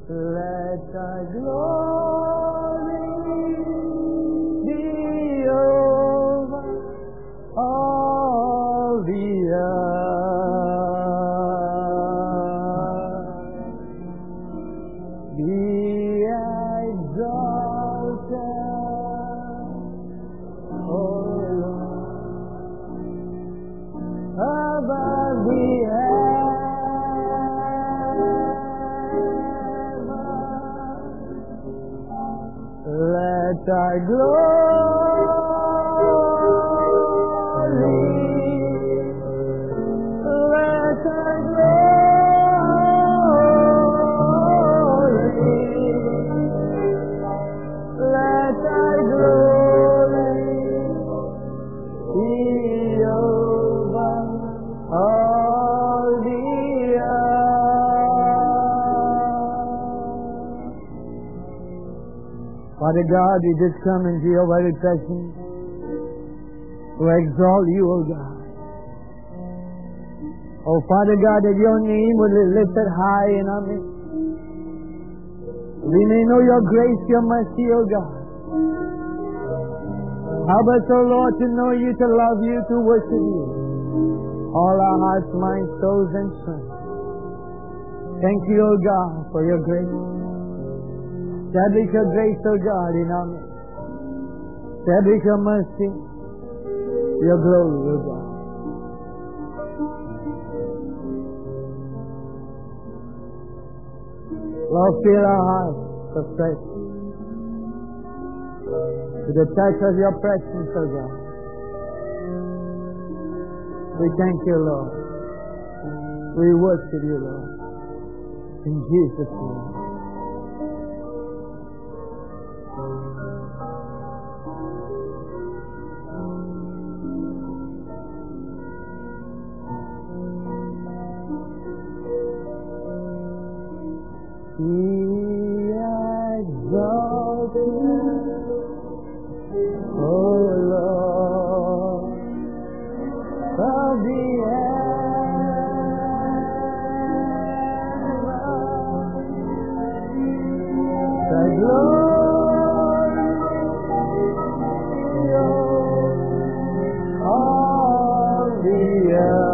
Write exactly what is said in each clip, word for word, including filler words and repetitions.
Let thy glory be over all the earth. Be exalted, O Lord, above the heavens. Let thy glory, let thy glory, let thy glory be over all the earth. Father God, we just come into your very presence to exalt you, O God. Oh, Father God, that your name will be lifted high in our midst. We may know your grace, your mercy, O God. Help us, O Lord, to know you, to love you, to worship you. All our hearts, minds, souls, and strength. Thank you, O God, for your grace. Establish your grace, O God, in our midst. Establish your mercy, your glory, O God. Lord, fill our hearts afresh with the touch of your presence, O God. We thank you, Lord. We worship you, Lord. In Jesus' name. Be exalted, O Lord, of the heavens. Thy glory over all the earth.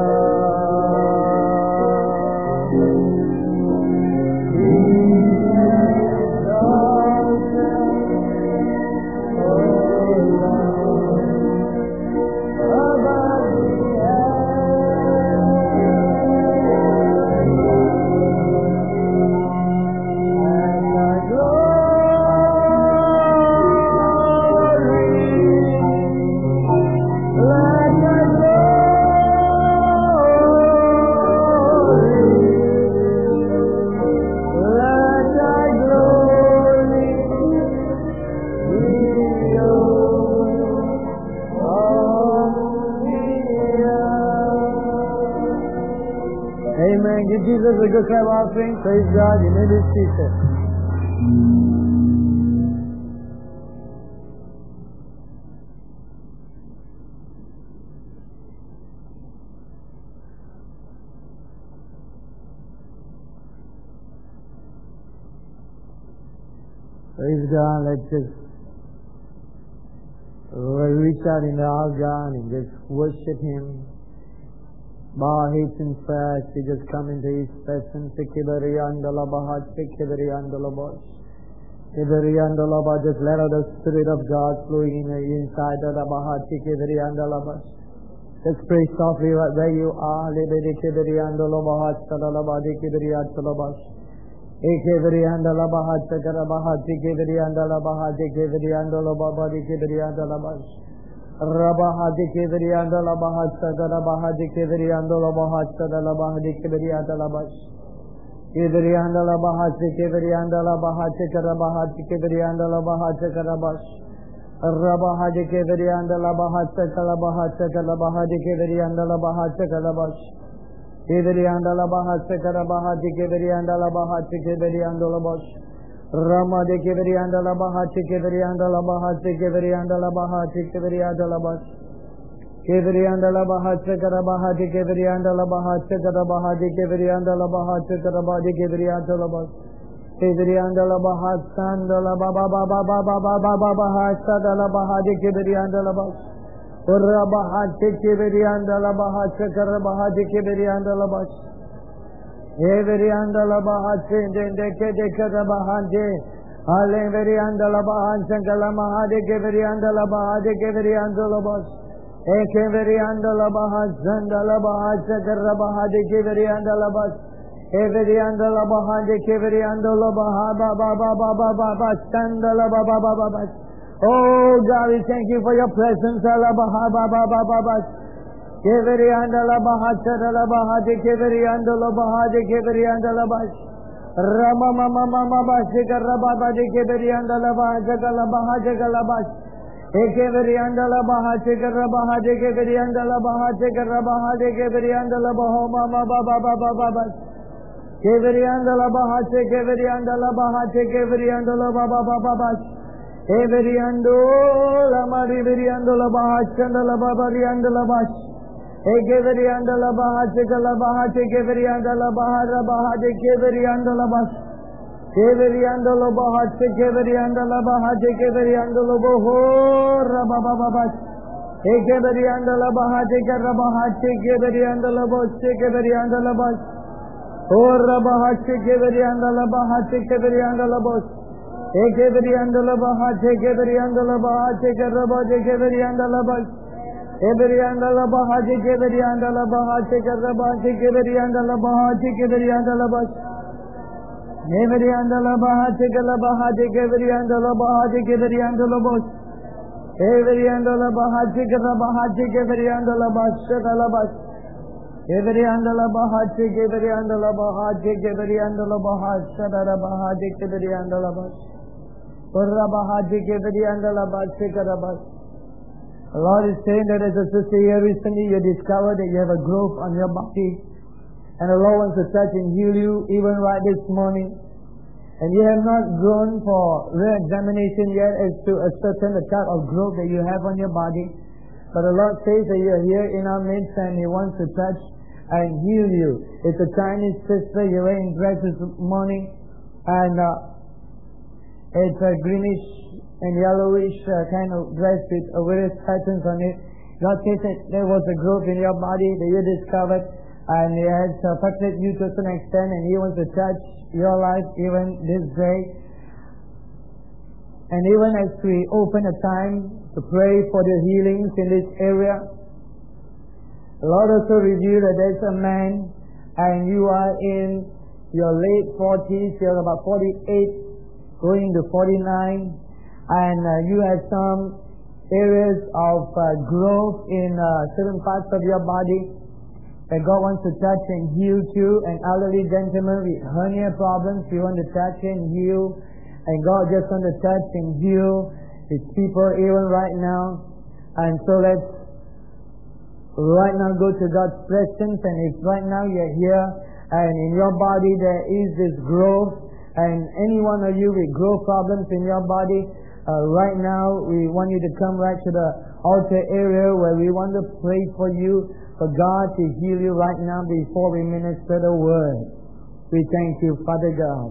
Amen. Give Jesus a good clap offering. Praise God. You may be seated. Praise God. Let's just reach out in our God and just worship Him. Bow our heads in prayer as we just come into His presence. Just let out the Spirit of God flowing in the inside of the Bahat. Just pray softly right where you are. Rabahadi Kivrianda Labahasa, Rabahadi Kivrianda Labahasa, Labahadi Kivrianda Labas, Kivrianda Labahasi, Kivrianda Labahasi, Karabahati Kivrianda Labahasa Karabas, Rabahadi Kivrianda Labahasa, Kalabahasa, Kalabahadi Kivrianda Labahasa Karabas, Kivrianda Labahasa, Karabahati Kivrianda Labahasi, Kivrianda Labas. Rama de Kivrianda Labahati Kivrianda Labahati Kivrianda Labahati Kivrianda Labas Kivrianda Labahati Karabahati Kivrianda Labahati Karabahati Kivrianda Labahati Karabahati Kivrianda Labas Kibiriandala Baha Sandala Baba Baba Baba Baba Baba Sadala Baha de Kibiriandala Bas. Urra Baha Kibiriandala Baha Sakara Baha de Kibiriandala Bas. Kibiriandala Baha Sindende Kedekara Baha de Aleviriandala Baha Sankala Maha de Kibiriandala Baha de Kibiriandala Bas. Ekibiriandala Baha Sandala Baha Sakara Baha de Kibiriandala Bas. Kibiriandala Baha de Kibiriandala Baha Baba Baba Baba Baba Sandala Baba Baba Baba. Oh God, we thank you for your presence. Allah Baha Baba Baba Baba. Kibiriandala Baha Sadala Baha de Kibiriandala Baha de Kibiriandala Bas. Rama Mama Mama Basikara Baba de Kibiriandala Baha Jagala Baha Jagala Bas. Ekibiriandala Baha Sikara Baha de Kibiriandala Baha Sikara Baha de Kibiriandala Baha Mama Baba Baba Baba. Kibiriandala Baha Kibiriandala Baha Kibiriandala Baba Baba Baba. Kibiriandala Mari Biriandala Baha Chandala Baba Biriandala Bas. Ekibiriandala Baha Sikala Baha Kibiriandala Baha Baha de Kibiriandala Bas. Kibiriandala Baha Kibiriandala Baha Kibiriandala Boho Rabba Baba Bas. Ekibiriandala Baha Kibiriandala Baha Kibiriandala Bas Kibiriandala Bas. Oh Rabba Kibiriandala Baha Kibiriandala Bas. Ekibiriandala Baha Kibiriandala Baha Kibiriandala Bas. Kibiriandala Baha Kibiriandala Baha Kibiriandala Baha Kibiriandala Bas. Kibiriandala Baha Kibiriandala Baha Kibiriandala Baha Kibiriandala Bas. Kibiriandala Baha Kibiriandala Bas Kibiriandala Bas. Kibiriandala Baha Kibiriandala Baha Kibiriandala Baha Sadara Baha Kibiriandala Bas. Urra Baha Kibiriandala Bas Sikara Bas. The Lord is saying that as a sister here recently you discovered that you have a growth on your body, and the Lord wants to touch and heal you even right this morning. And you have not gone for re-examination yet as to ascertain the type of growth that you have on your body. But the Lord says that you are here in our midst and He wants to touch and heal you. It's a Chinese sister. You're wearing dress this morning, and uh, it's a greenish and yellowish uh, kind of dress with uh, various patterns on it. God says that there was a growth in your body that you discovered, and He has affected you to some extent, and He wants to touch your life even this day. And even as we open a time to pray for the healings in this area, the Lord also revealed that there's a man, and you are in your late forties, you're about forty-eight, going to forty-nine, and uh, you have some areas of uh, growth in uh, certain parts of your body that God wants to touch and heal to. An elderly gentleman with hernia problems, you want to touch and heal, and God just wants to touch and heal His people even right now. And so let's right now go to God's presence, and if right now you're here and in your body there is this growth, and any one of you with growth problems in your body, uh, right now we want you to come right to the altar area where we want to pray for you, for God to heal you right now before we minister the word. We thank you, Father God.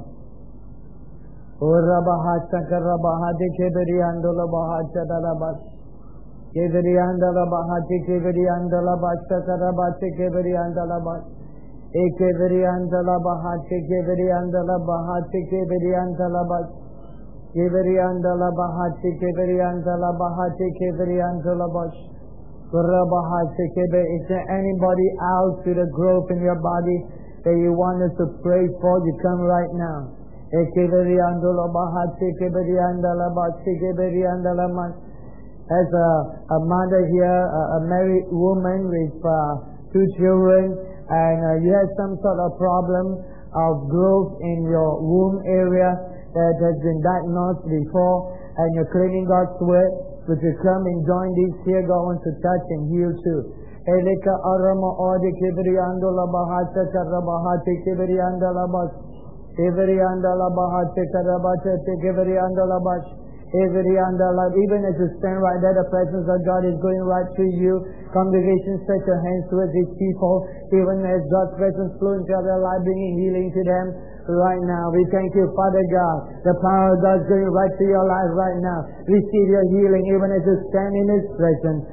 Kibiriandala Bahati Kibiriandala Bashakara Bati Kibiriandala Bas. Ekibiriandala Bahati Kibiriandala Bahati Kibiriandala Bas. Kibiriandala Bahati Kibiriandala Bahati Kibiriandala Bas. Kura Bahati Kibir. Is there anybody else with a growth in your body that you want us to pray for? You come right now. Ekibiriandala Bahati Kibiriandala Bati Kibiriandala Mas. As a, a mother here, a, a married woman with uh, two children, and uh, you have some sort of problem of growth in your womb area that has been diagnosed before, and you're claiming God's word, would you come and join this here? God wants to touch and heal too. Elika arama odi kibri andola bahata karabahati kibri andola bas. Kibri andola bahati karabata kibri andola bas. Even as you stand right there, the presence of God is going right through you, Congregation, stretch your hands towards these people, even as God's presence flow into their life, bringing healing to them right now. We thank you, Father God. The power of God is going right to your life right now. Receive your healing even as you stand in His presence.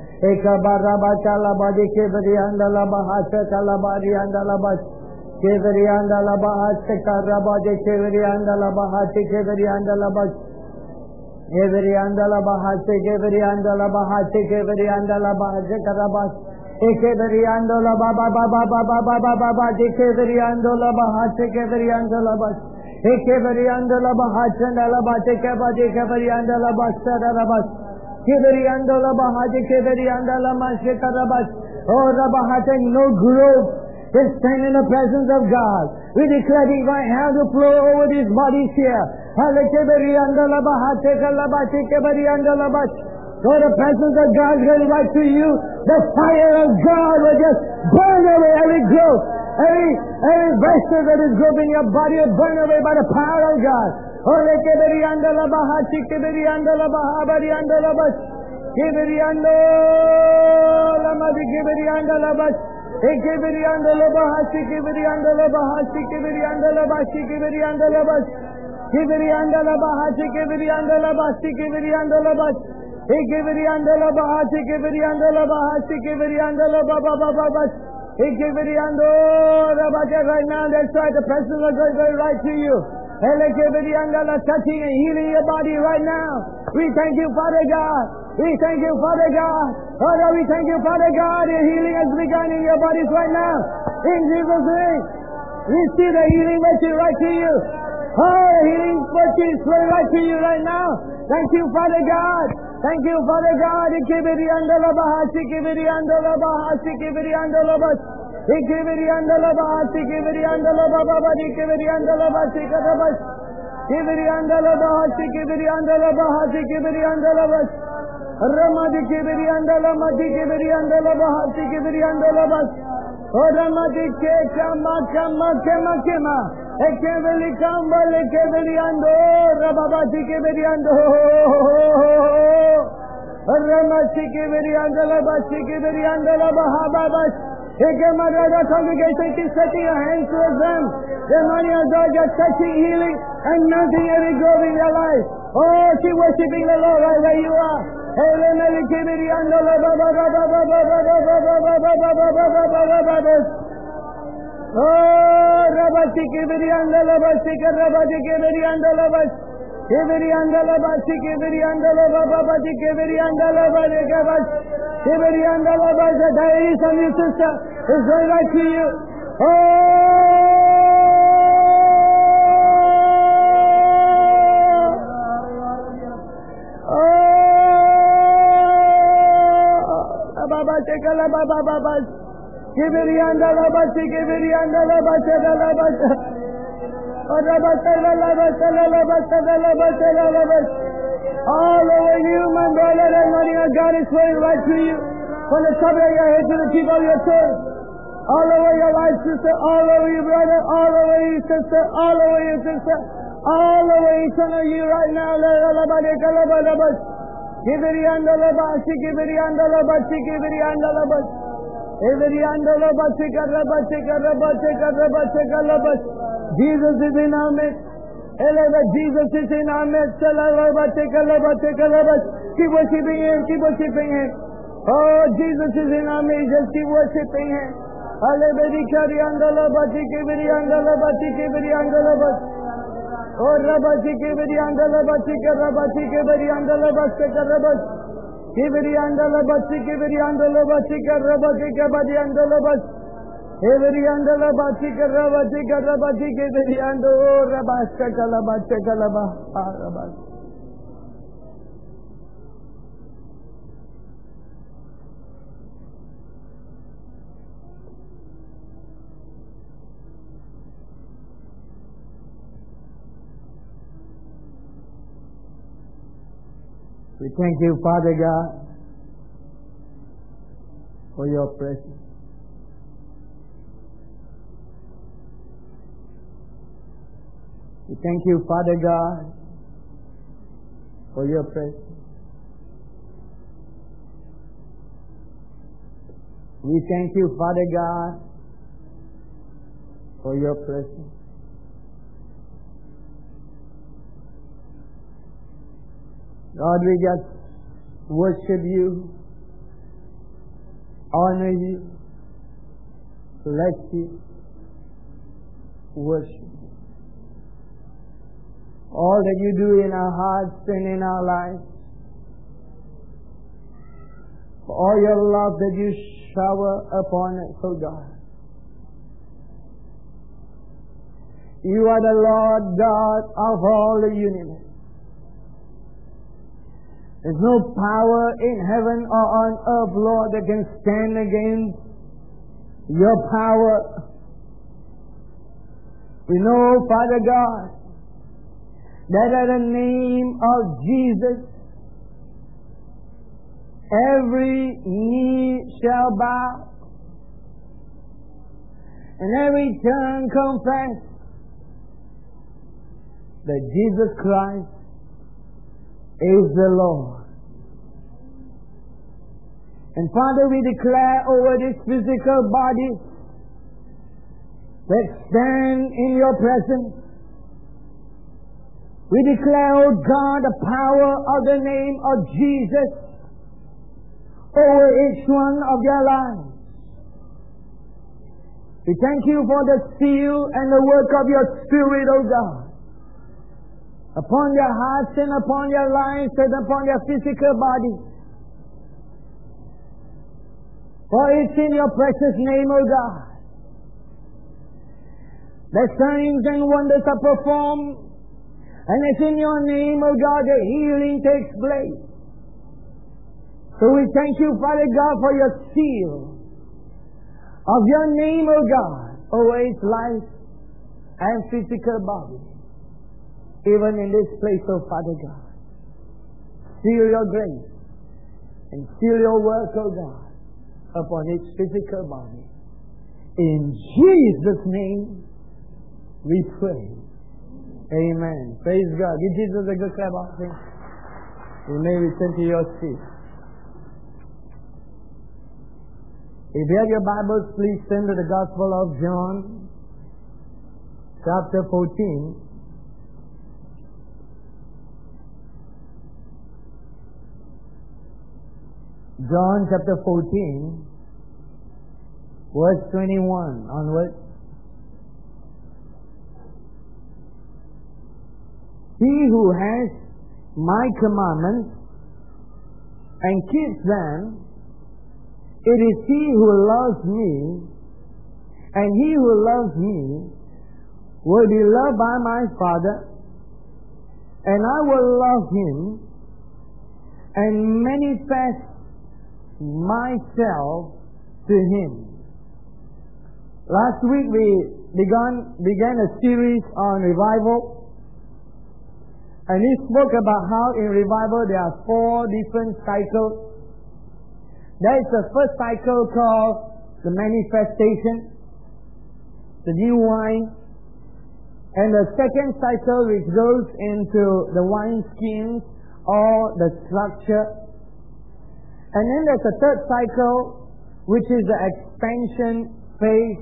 Every andala bahate, every andala bahate, every andala bahate karabas. Every andala baba baba baba baba baba, every andala bahate, every andala bas. Every andala bahate, andala bahate, every andala basta karabas. Every andala bahate, every andala mashe karabas. Oh, rabahate, no growth. Just stand in the presence of God. We declare divine hand to flow over these bodies here. Oh, the presence of God goes right to you. The fire of God will just burn away every growth. Every, every vesture that is growth in your body will burn away by the power of God. Oh, the keberi andala bahati, keberi andala bahabari andala bas. Keberi andala madi, keberi andala bas. Ekeberi andala bahasi, keberi andala bahasi, keberi andala basi, keberi andala bas. Keberi andala bahasi, keberi andala basi, keberi andala bas. Ekeberi andala bahasi, keberi andala bahasi, keberi andala baba baba bas. Ekeberi andala baba. Right now, that's right. The presence of God is right to you. Ekeberi andala touching and healing your body right now. We thank you, Father God. We thank you, Father God. Father, we thank you, Father God. Your healing has begun in your bodies right now. In Jesus' name, we see the healing virtue right to you. Oh, healing virtue is flowing right to you right now. Thank you, Father God. Thank you, Father God. Ikibiri andala bahasi, kibiri andala bahasi, kibiri andala bas. Ikibiri andala bahasi, kibiri andala baba, ikibiri andala bahasi, kadabas. Kibiri andala bahasi, kibiri andala bahasi, kibiri andala bas. Ramadi kibiri andala madi kibiri andala bahasi kibiri andala bas. Oh Ramadi ke kama kama kama kama. Ekeveli kamba lekeveli ando rababati kibiri ando. Ramadi kibiri andala basi kibiri andala bahaba bas. Ekemada the congregation keep setting your hands towards them. The money of God just touching healing and nothing ever growing in their life. Oh, keep worshiping the Lord right where you are. Oh, Rabati Kibiri andala basi Rabati Kibiri andala bas. Kibiri andala basi Kibiri andala babati Kibiri andala basi kabas. Kibiri andala bas. There is some new sister is going right to you. Oh. Baba tekala baba baba kibiri andala basi kibiri andala basi andala basi ora batala la batala la batala la batala la basi all over you my brother and money of God is flowing right to you from the top of your head to the tip of your toe all over your life sister all over you brother all over you sister all over you sister all over each one of you right now la la bade kala bada basi Kibiri andala basi, kibiri andala basi, kibiri andala basi. Kibiri andala basi, karabasi, karabasi, karabasi, karabasi. Jesus is in our midst. Eleva, Jesus is in our midst. Karabasi, karabasi, karabasi. Keep worshiping Him, keep worshiping Him. Oh, Jesus is in our midst. Just keep worshiping Him. Alebedi kari andala basi, kibiri andala basi, kibiri andala basi. Oh, Rabati Kibiri andala basi karabati kibiri andala basi karabati kibiri andala basi kibiri andala basi karabati kibiri andala basi kibiri andala basi karabati karabati kibiri andala rabasta kalabasta kalaba rabasta. We thank you, Father God, for your presence. We thank you, Father God, for your presence. We thank you, Father God, for your presence. Lord, we just worship you, honor you, bless you, worship you. All that you do in our hearts and in our lives, for all your love that you shower upon us, oh God. You are the Lord God of all the universe. There's no power in heaven or on earth, Lord, that can stand against your power. We know, Father God, that at the name of Jesus, every knee shall bow and every tongue confess that Jesus Christ is the Lord. And Father, we declare over this physical body that stand in your presence, we declare, oh God, the power of the name of Jesus over each one of their lives. We thank you for the seal and the work of your Spirit, oh God, upon their hearts and upon their lives and upon their physical bodies. For it's in your precious name, O God, that signs and wonders are performed, and it's in your name, O God, that healing takes place. So we thank you, Father God, for your seal of your name, O God, over its life and physical body. Even in this place, oh Father God, seal your grace and seal your work, oh God, upon its physical body. In Jesus' name we pray. Amen. Praise God. Give Jesus a good clap offering. You may return to your seat. If you have your Bibles, please turn to the Gospel of John, chapter fourteen. John chapter fourteen, verse twenty-one onwards. He who has my commandments and keeps them, it is he who loves me, and he who loves me will be loved by my Father, and I will love him and manifest myself to him. Last week we began began a series on revival, and we spoke about how in revival there are four different cycles. There is the first cycle called the manifestation, the new wine, and the second cycle which goes into the wine skins or the structure. And then there's a third cycle, which is the expansion phase.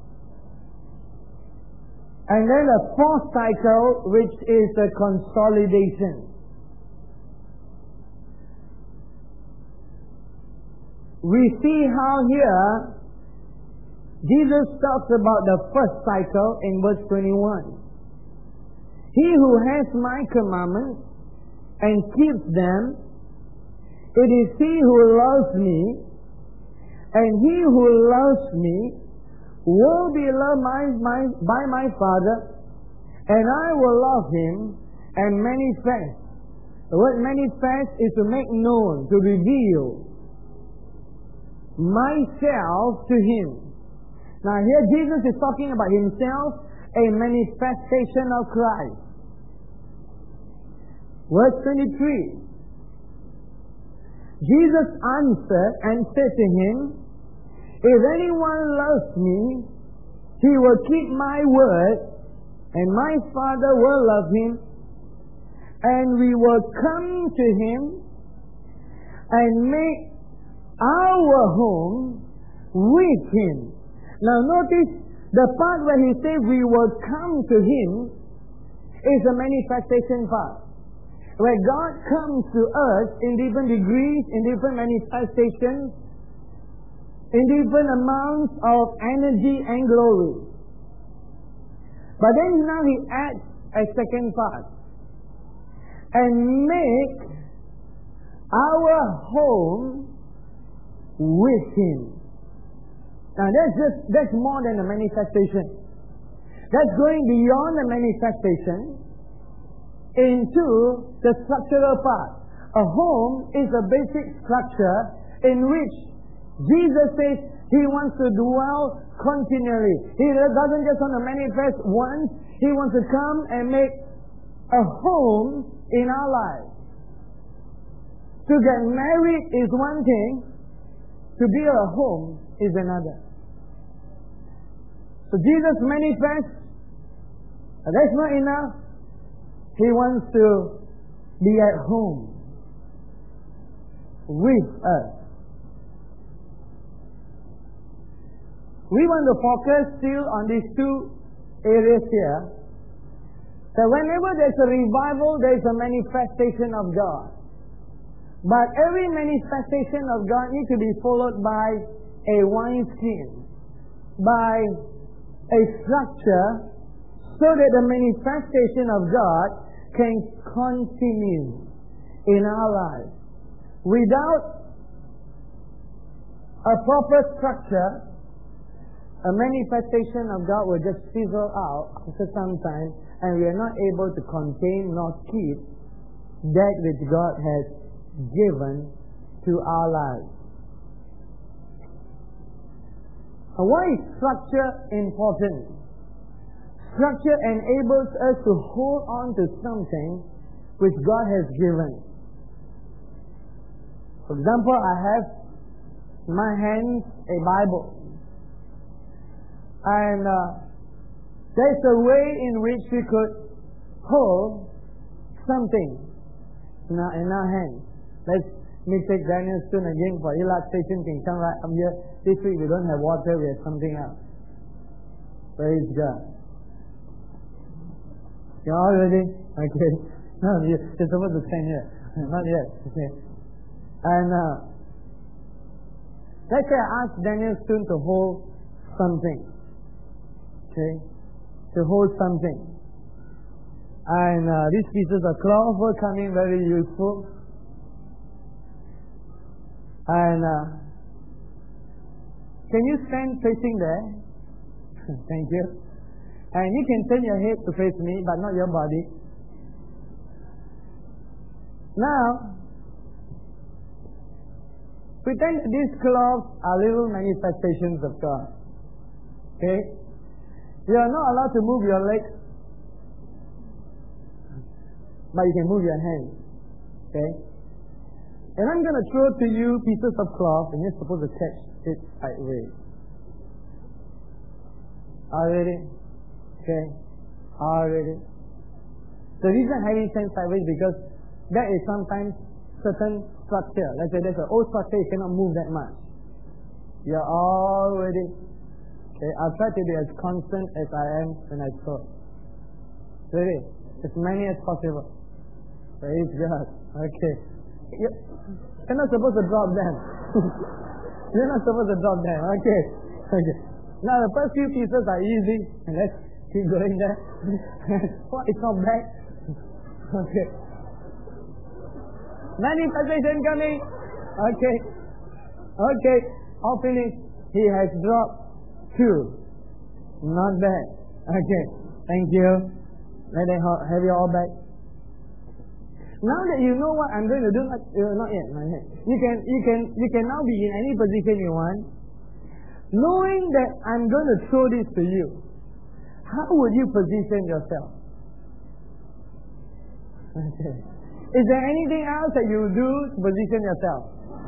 And then a fourth cycle, which is the consolidation. We see how here Jesus talks about the first cycle in verse twenty-one. He who has my commandments and keeps them, it is he who loves me, and he who loves me will be loved by my, by my Father, and I will love him and manifest. The word manifest is to make known, to reveal myself to him. Now here Jesus is talking about himself, a manifestation of Christ. Verse twenty-three. Jesus answered and said to him, if anyone loves me, he will keep my word, and my Father will love him, and we will come to him and make our home with Him. Now notice the part where He says we will come to Him is a manifestation part. Where God comes to us in different degrees, in different manifestations, in different amounts of energy and glory. But then now He adds a second part. And make our home with Him. Now that's just, that's more than a manifestation. That's going beyond the manifestation into the structural part. A home is a basic structure in which Jesus says He wants to dwell continually. He doesn't just want to manifest once. He wants to come and make a home in our lives. To get married is one thing. To build a home is another. So Jesus manifests. But that's not enough. He wants to be at home with us. We want to focus still on these two areas here. That whenever there's a revival, there's a manifestation of God. But every manifestation of God needs to be followed by a wineskin, by a structure, so that the manifestation of God can continue in our lives. Without a proper structure, a manifestation of God will just fizzle out after some time, and we are not able to contain nor keep that which God has given to our lives. And why is structure important? Structure enables us to hold on to something which God has given. For example, I have in my hands a Bible. And uh, there's a way in which we could hold something in our, in our hands. Let's me take Daniel Stone again for illustration. Can come right up here. This week we don't have water, we have something else. Praise God. You all ready? Okay. No, you're supposed to stand here. Not yet. Okay. And uh, let's say I ask Daniel Stone to hold something. Okay? To hold something. And uh, these pieces of cloth were coming very useful. And uh, can you stand facing there? Thank you. And you can turn your head to face me, but not your body. Now, pretend these cloths are little manifestations of God. Okay? You are not allowed to move your legs, but you can move your hands. Okay? And I'm going to throw to you pieces of cloth, and you're supposed to catch it sideways. Are you ready? Okay. Are you ready? The reason I have it stand sideways because there is sometimes certain structure. Let's say there's an old structure, you cannot move that much. You're all ready. Okay. I'll try to be as constant as I am when I talk. Ready? As many as possible. Praise God. Okay. You're not supposed to drop them. You're not supposed to drop them. Okay. Okay. Now the first few pieces are easy, and let's keep going there. What? It's not bad. Okay. Manifestation coming. Okay. Okay. All finished. He has dropped two. Not bad. Okay. Thank you. Let them have you all back. Now that you know what I'm going to do, not, uh, not yet, not yet. You can, you can, you can now be in any position you want, knowing that I'm going to throw this to you. How would you position yourself? Okay. Is there anything else that you do to position yourself?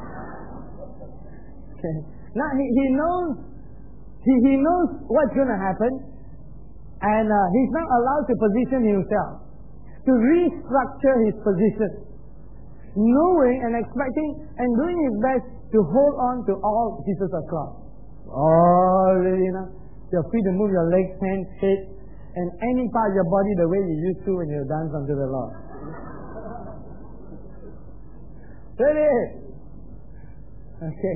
Okay. Now he, he knows, he, he knows what's going to happen, and uh, he's not allowed to position himself, to restructure his position, knowing and expecting and doing his best to hold on to all pieces of cloth. Oh, really now? You're free to move your legs, hands, head, and any part of your body the way you used to when you dance unto the Lord. Ready? Okay.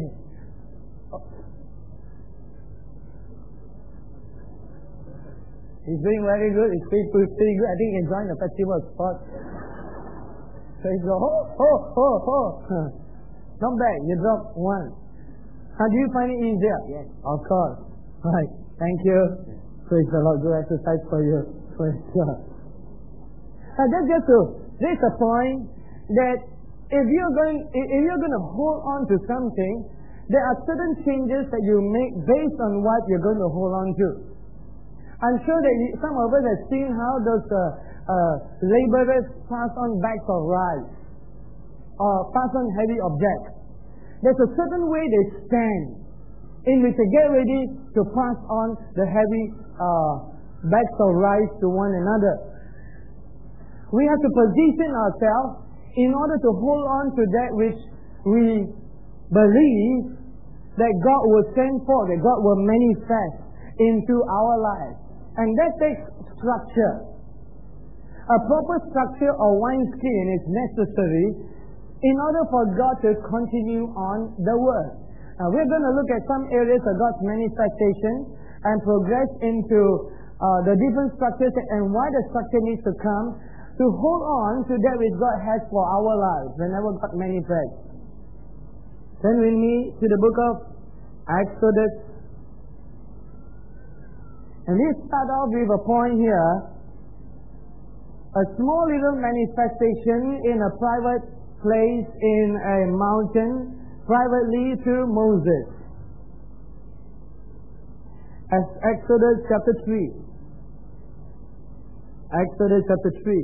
He's doing very good. He's pretty, pretty good. I think he's enjoying the festival spot. So he's go, ho, ho, ho, ho. Not bad. You dropped one. How do you find it easier? Yes. Of course. Right. Thank you. Praise the Lord. Good exercise for you. Praise God. Now that's just to raise a point that if you're going, if you're going to hold on to something, there are certain changes that you make based on what you're going to hold on to. I'm sure that you, some of us have seen how those uh, uh, laborers pass on bags of rice or pass on heavy objects. There's a certain way they stand in which they get ready to pass on the heavy uh, bags of rice to one another. We have to position ourselves in order to hold on to that which we believe that God will send forth, that God will manifest into our lives. And that takes structure. A proper structure or wineskin is necessary in order for God to continue on the Word. Now we're going to look at some areas of God's manifestation and progress into uh, the different structures and why the structure needs to come to hold on to that which God has for our lives whenever God manifests. Turn with me to the book of Exodus. And we start off with a point here. A small little manifestation in a private place in a mountain, privately to Moses. As Exodus chapter three. Exodus chapter three.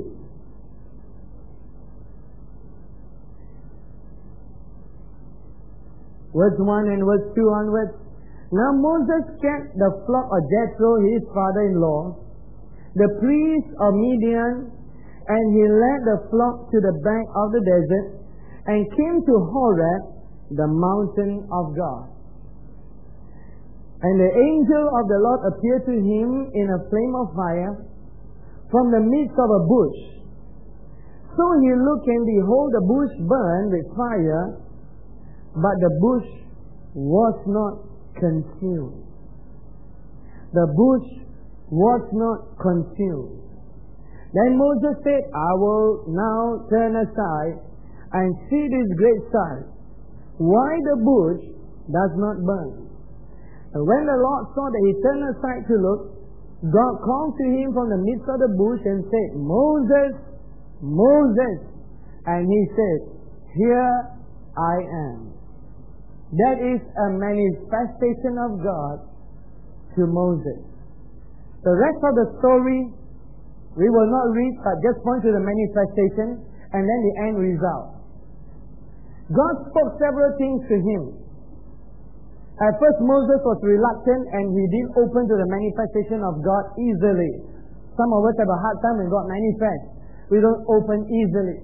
Verse one and verse two onwards. Now Moses kept the flock of Jethro, his father-in-law, the priest of Midian, and he led the flock to the bank of the desert and came to Horeb, the mountain of God. And the angel of the Lord appeared to him in a flame of fire from the midst of a bush. So he looked, and behold, the bush burned with fire, but the bush was not consumed. The bush was not consumed. Then Moses said, I will now turn aside and see this great sight, why the bush does not burn. And when the Lord saw that he turned aside to look, God called to him from the midst of the bush and said, Moses, Moses. And he said, Here I am. That is a manifestation of God to Moses. The rest of the story we will not read, but just point to the manifestation and then the end result. God spoke several things to him. At first Moses was reluctant and he didn't open to the manifestation of God easily. Some of us have a hard time when God manifests. We don't open easily.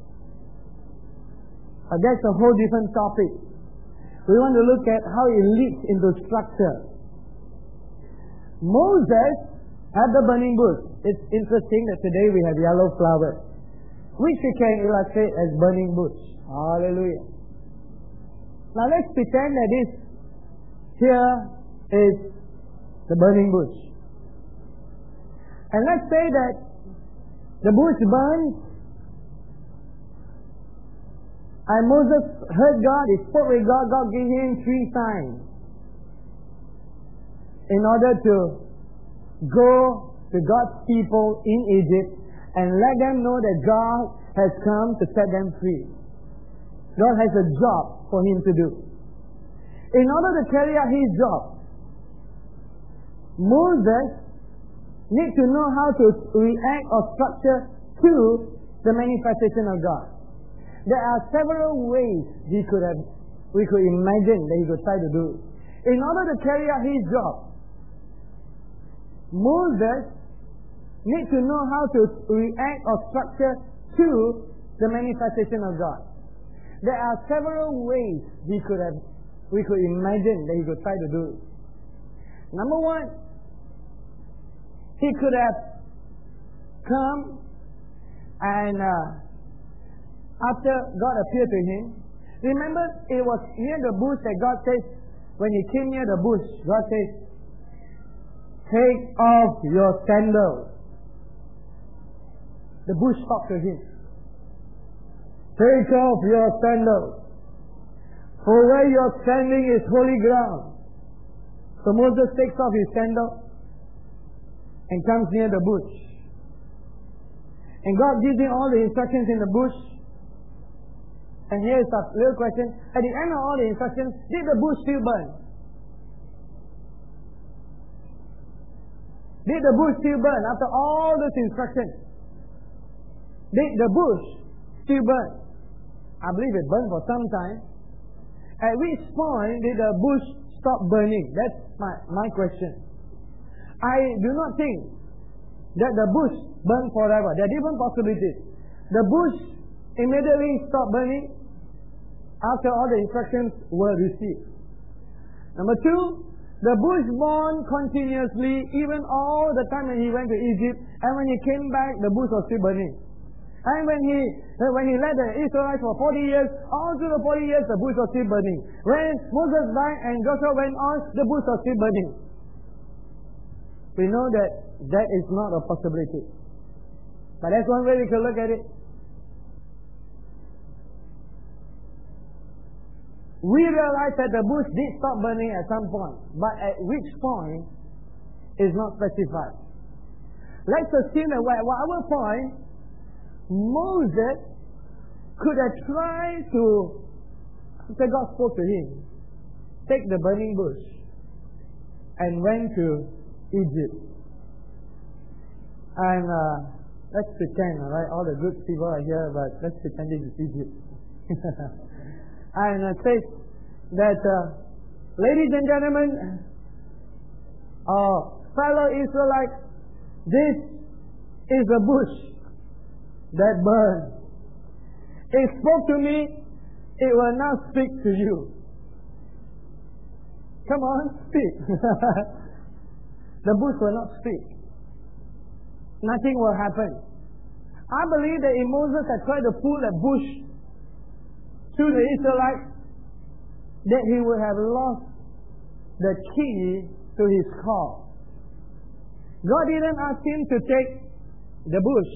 But that's a whole different topic. We want to look at how it leads into structure. Moses had the burning bush. It's interesting that today we have yellow flowers, which we can illustrate as burning bush. Hallelujah. Now let's pretend that this here is the burning bush. And let's say that the bush burns, and Moses heard God, he spoke with God, God gave him three signs in order to go to God's people in Egypt and let them know that God has come to set them free. God has a job for him to do. In order to carry out his job, Moses needs to know how to react or structure to the manifestation of God. There are several ways he could have, we could imagine that he could try to do it. In order to carry out his job, Moses needs to know how to react or structure to the manifestation of God. There are several ways he could have, we could imagine that he could try to do it. Number one, he could have come and uh, after God appeared to him. Remember, it was near the bush that God says, when he came near the bush, God says, take off your sandals. The bush talked to him. Take off your sandals. For where you're standing is holy ground. So Moses takes off his sandal and comes near the bush. And God gives him all the instructions in the bush. And here's a little question. At the end of all the instructions, did the bush still burn? Did the bush still burn after all those instructions? Did the bush still burn? I believe it burned for some time. At which point did the bush stop burning? That's my, my question. I do not think that the bush burned forever. There are different possibilities. The bush immediately stopped burning after all the instructions were received. Number two, the bush burned continuously even all the time when he went to Egypt, and when he came back, the bush was still burning. And when he when he led the Israelites for forty years, all through the forty years, the bush was still burning. When Moses died and Joshua went on, the bush was still burning. We know that that is not a possibility. But that's one way we can look at it. We realize that the bush did stop burning at some point, but at which point is not specified. Let's assume that at whatever point, Moses could have tried to, after God spoke to him, take the burning bush and went to Egypt. And uh, let's pretend, all right, all the good people are here, but let's pretend this is Egypt. And it says that, uh, ladies and gentlemen, uh, fellow Israelites, this is a bush that burned. It spoke to me, it will now speak to you. Come on, speak. The bush will not speak. Nothing will happen. I believe that if Moses had tried to pull a bush to the Israelites, that he would have lost the key to his call. God didn't ask him to take the bush,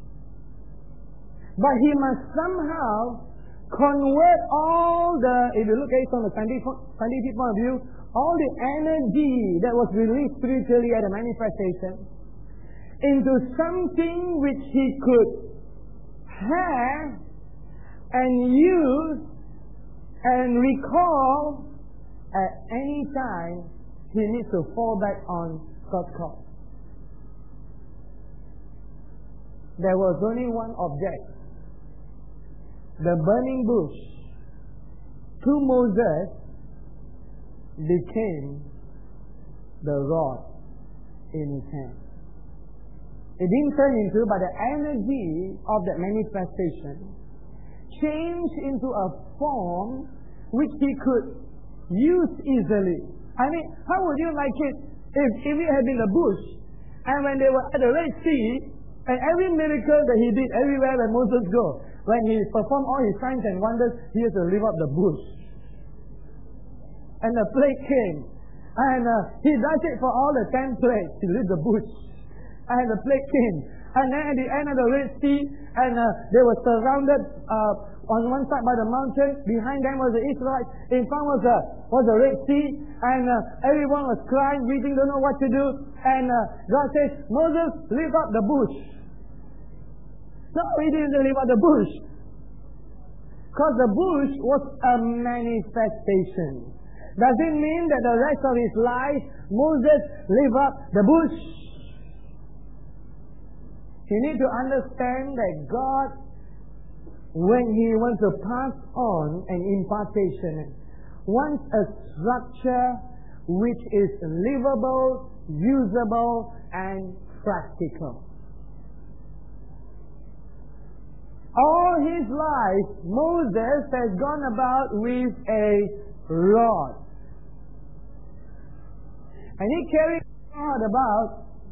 but he must somehow convert all the, if you look at it from a scientific, scientific point of view, all the energy that was released spiritually at the manifestation into something which he could have and use and recall at any time he needs to fall back on God's call. There was only one object. The burning bush to Moses became the rod in his hand. It didn't turn into, but the energy of that manifestation changed into a form which he could use easily. I mean, how would you like it if, if it had been a bush, and when they were at the Red Sea, and every miracle that he did everywhere where Moses go, when he performed all his signs and wonders, he had to lift up the bush. And the plague came. And uh, he does it for all the ten plagues. He lift the bush. And the plague came. And then at the end of the Red Sea, and uh, they were surrounded uh, on one side by the mountain. Behind them was the Israelites. In front was the, was the Red Sea. And uh, everyone was crying, weeping, don't know what to do. And uh, God says, Moses, lift up the bush. No, he didn't lift up the bush. Because the bush was a manifestation. Does it mean that the rest of his life, Moses lift up the bush? You need to understand that God, when he wants to pass on an impartation, wants a structure which is livable, usable, and practical. All his life, Moses has gone about with a rod. And he carried God about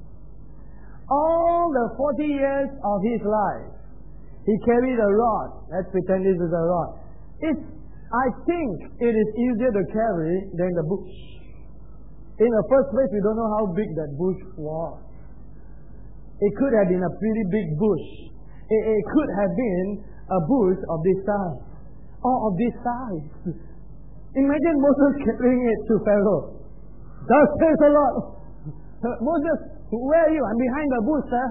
all the forty years of his life. He carried a rod. Let's pretend this is a rod. It's, I think it is easier to carry than the bush. In the first place, we don't know how big that bush was. It could have been a pretty big bush. It, it could have been a bush of this size or of this size. Imagine Moses carrying it to Pharaoh. That says a lot. Moses, where are you? I'm behind the bush, sir.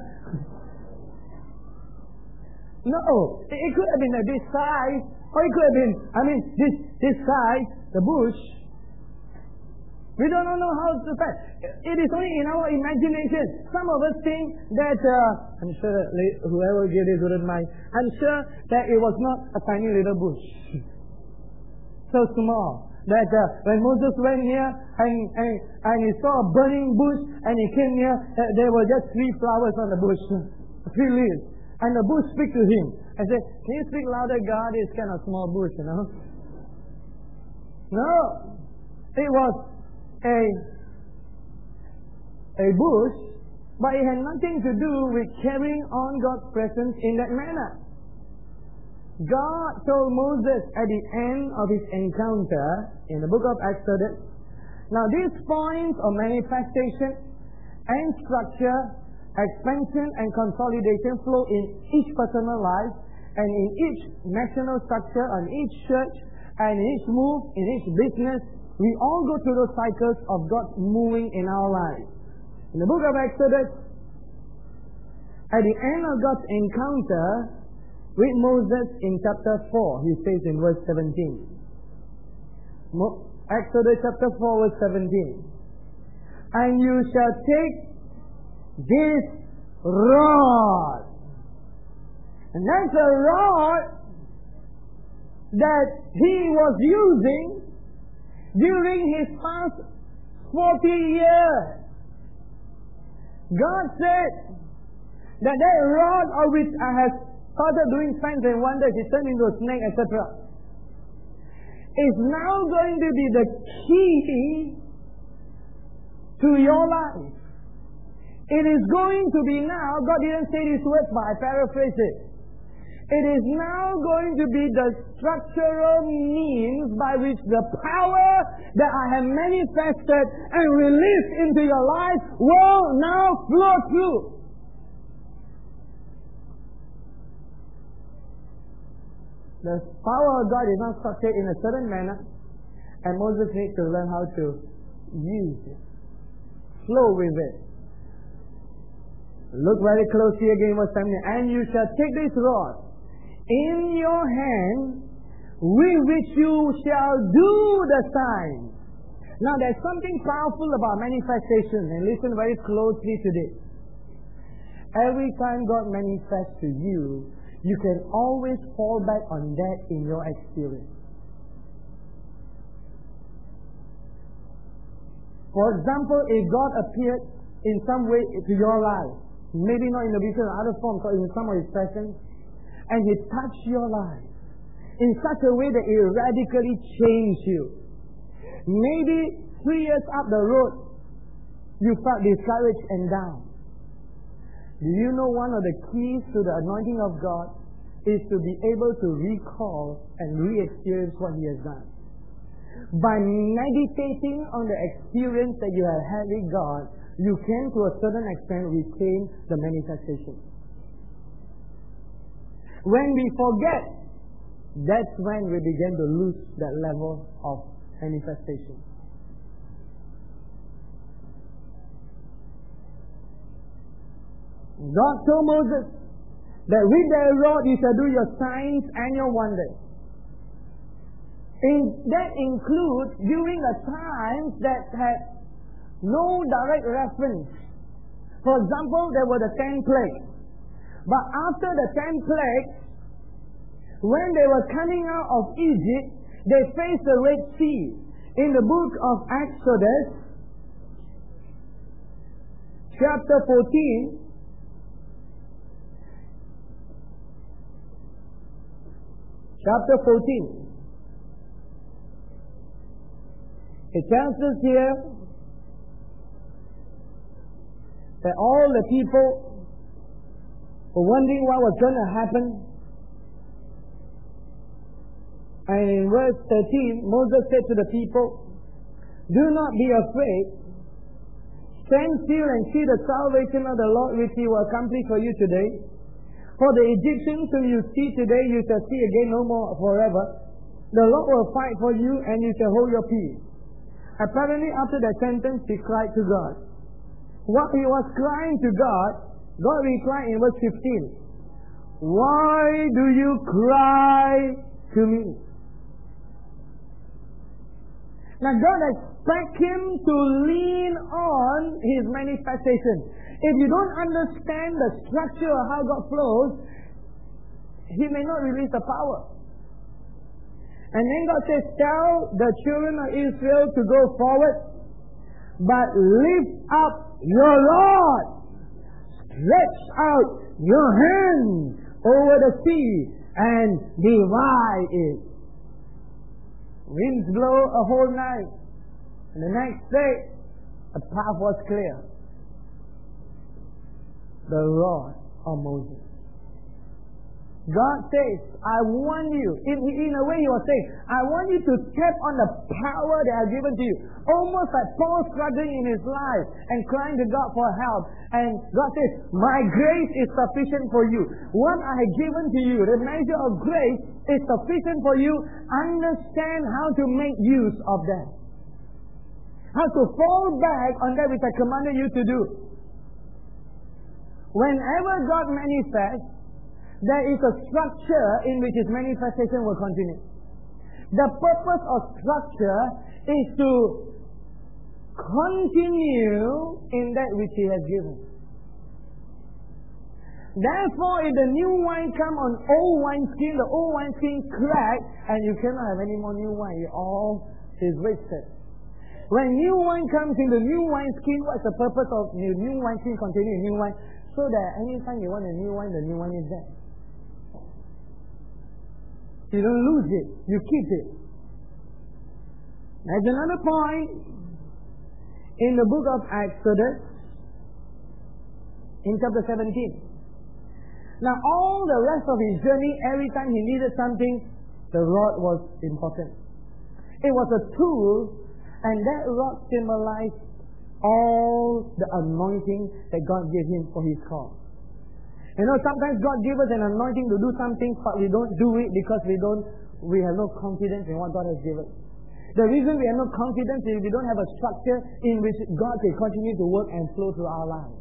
No, it, it could have been a this size, or it could have been, I mean, this this size, the bush. We don't know how to find. It is only in our imagination. Some of us think that, uh, I'm sure that whoever gave this wouldn't mind, I'm sure that it was not a tiny little bush. So small. That uh, when Moses went here and, and, and he saw a burning bush and he came here, uh, there were just three flowers on the bush, three leaves. And the bush spoke to him and said, can you speak louder, God? It's kind of small bush, you know. No. It was a, a bush, but it had nothing to do with carrying on God's presence in that manner. God told Moses at the end of his encounter in the book of Exodus, now these points of manifestation and structure, expansion and consolidation flow in each personal life and in each national structure, and each church, and in each move, in each business. We all go through those cycles of God moving in our lives. In the book of Exodus, at the end of God's encounter with Moses in chapter four, he says in verse seventeen. Exodus chapter four, verse seventeen. And you shall take this rod. And that's a rod that he was using during his past forty years. God said that that rod of which I have started doing signs and wonders, it turned into a snake, et cetera, is now going to be the key to your life. It is going to be now, God didn't say these words, but I paraphrase it. It is now going to be the structural means by which the power that I have manifested and released into your life will now flow through. The power of God is not structured in a certain manner, and Moses needs to learn how to use it, flow with it. Look very closely again, verse seventeen. And you shall take this rod in your hand, with which you shall do the sign. Now there's something powerful about manifestation, and listen very closely to this. Every time God manifests to you, you can always fall back on that in your experience. For example, if God appeared in some way to your life, maybe not in the vision or other forms, or in some of His presence, and He touched your life in such a way that it radically changed you. Maybe three years up the road, you felt discouraged and down. Do you know one of the keys to the anointing of God is to be able to recall and re-experience what He has done? By meditating on the experience that you have had with God, you can to a certain extent retain the manifestation. When we forget, that's when we begin to lose that level of manifestation. God told Moses that with their rod you shall do your signs and your wonders. In, that includes during the times that had no direct reference. For example, there were the ten plagues. But after the ten plagues, when they were coming out of Egypt, they faced the Red Sea. In the book of Exodus, chapter fourteen, chapter fourteen, it tells us here that all the people were wondering what was going to happen. And in verse thirteen, Moses said to the people, "Do not be afraid. Stand still and see the salvation of the Lord which He will accomplish for you today. For the Egyptians whom you see today, you shall see again no more forever. The Lord will fight for you, and you shall hold your peace." Apparently, after that sentence, he cried to God. While he was crying to God, God replied in verse fifteen, "Why do you cry to me?" Now, God expects him to lean on his manifestation. If you don't understand the structure of how God flows, he may not release the power. And then God says, "Tell the children of Israel to go forward, but lift up your rod, stretch out your hand over the sea, and divide it." Winds blow a whole night, and the next day, the path was clear. The rod of Moses. God says, "I want you," in, in a way he was saying, "I want you to step on the power that I've given to you." Almost like Paul struggling in his life and crying to God for help. And God says, "My grace is sufficient for you. What I have given to you, the measure of grace, is sufficient for you. Understand how to make use of that. How to fall back on that which I commanded you to do." Whenever God manifests, there is a structure in which his manifestation will continue. The purpose of structure is to continue in that which he has given. Therefore, if the new wine come on old wineskin, the old wineskin crack, and you cannot have any more new wine. It all is wasted. When new wine comes in the new wineskin, what's the purpose of the new wineskin containing new wine? So that anytime you want a new wine, the new wine is there. You don't lose it. You keep it. There's another point in the book of Exodus, in chapter seventeen. Now, all the rest of his journey, every time he needed something, the rod was important. It was a tool, and that rod symbolized all the anointing that God gave him for his call. You know, sometimes God gives us an anointing to do something, but we don't do it because we don't, we have no confidence in what God has given. The reason we have no confidence is we don't have a structure in which God can continue to work and flow through our lives.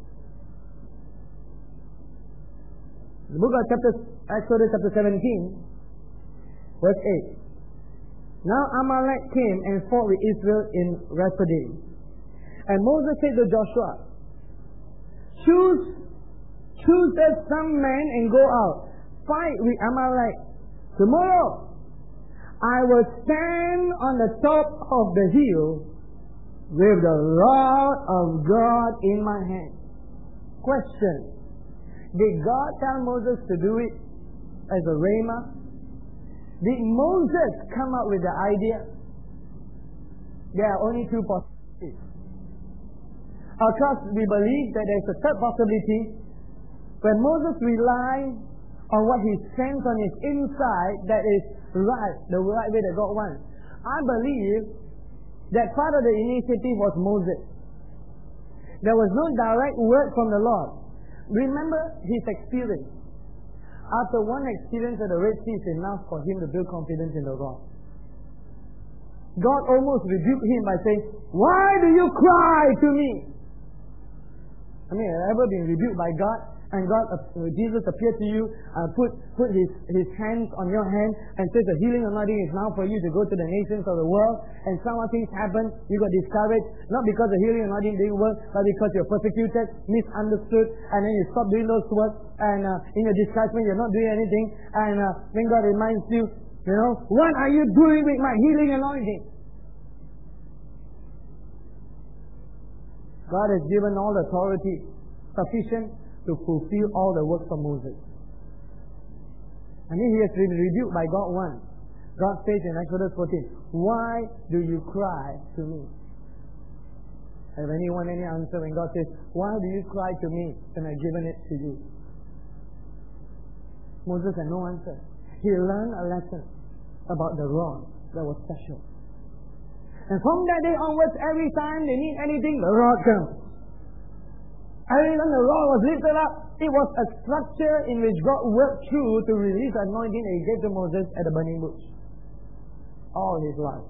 The book of chapter, Exodus chapter seventeen, verse eight. Now Amalek came and fought with Israel in Rephidim. And Moses said to Joshua, Choose Choose us some men and go out. Fight with Amalek. Tomorrow, I will stand on the top of the hill with the rod of God in my hand. Question. Did God tell Moses to do it as a rhema? Did Moses come up with the idea? There are only two possibilities. Of course, we believe that there is a third possibility. When Moses relies on what he senses on his inside, that is right, the right way that God wants. I believe that part of the initiative was Moses. There was no direct word from the Lord. Remember his experience. After one experience at the Red Sea is enough for him to build confidence in the Lord. God almost rebuked him by saying, Why do you cry to me? I mean, have you ever been rebuked by God? And God, uh, Jesus appeared to you, uh, put put his, his hands on your hand and says the healing anointing is now for you to go to the nations of the world. And some of things happened, you got discouraged, not because the healing anointing didn't work, but because you're persecuted, misunderstood, and then you stop doing those work, and uh, in your discouragement you're not doing anything, and uh, then God reminds you, you know, what are you doing with my healing anointing? God has given all the authority sufficient to fulfill all the works of Moses. And then he has been rebuked by God once. God says in Exodus fourteen, Why do you cry to me? Have anyone any answer when God says, why do you cry to me when I've given it to you? Moses had no answer. He learned a lesson about the rod that was special. And from that day onwards, every time they need anything, the rod comes. Every time the rod was lifted up, it was a structure in which God worked through to release the anointing that He gave to Moses at the burning bush. All his life.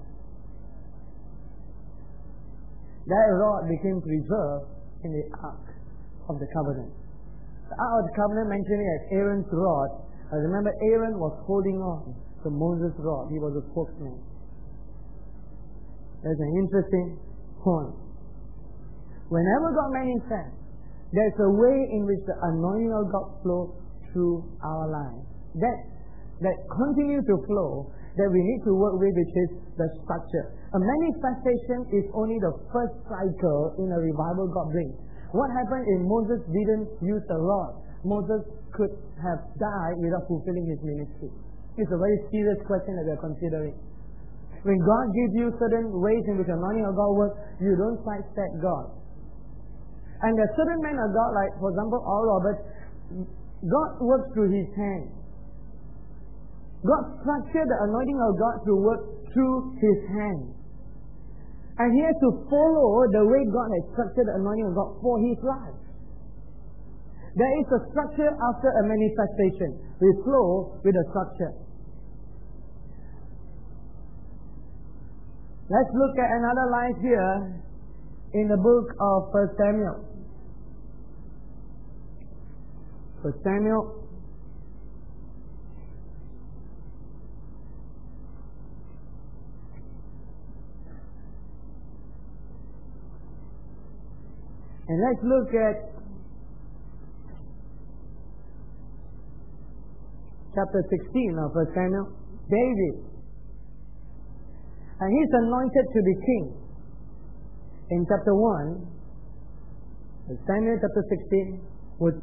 That rod became preserved in the Ark of the Covenant. The Ark of the Covenant mentioned it as Aaron's rod. I remember Aaron was holding on to Moses' rod. He was a spokesman. That's an interesting point. Whenever God manifests, there's a way in which the anointing of God flows through our lives. That, that continues to flow, that we need to work with, which is the structure. A manifestation is only the first cycle in a revival God brings. What happened is Moses didn't use the rod. Moses could have died without fulfilling his ministry. It's a very serious question that we are considering. When God gives you certain ways in which the anointing of God works, you don't sidestep God. And there are certain men of God, like for example, Oral Roberts, God works through his hand. God structured the anointing of God to work through his hand. And he has to follow the way God has structured the anointing of God for his life. There is a structure after a manifestation. We flow with a structure. Let's look at another life here in the book of First Samuel. First Samuel. And let's look at chapter sixteen of First Samuel. David. And he's anointed to be king. In chapter one, Samuel chapter sixteen. Would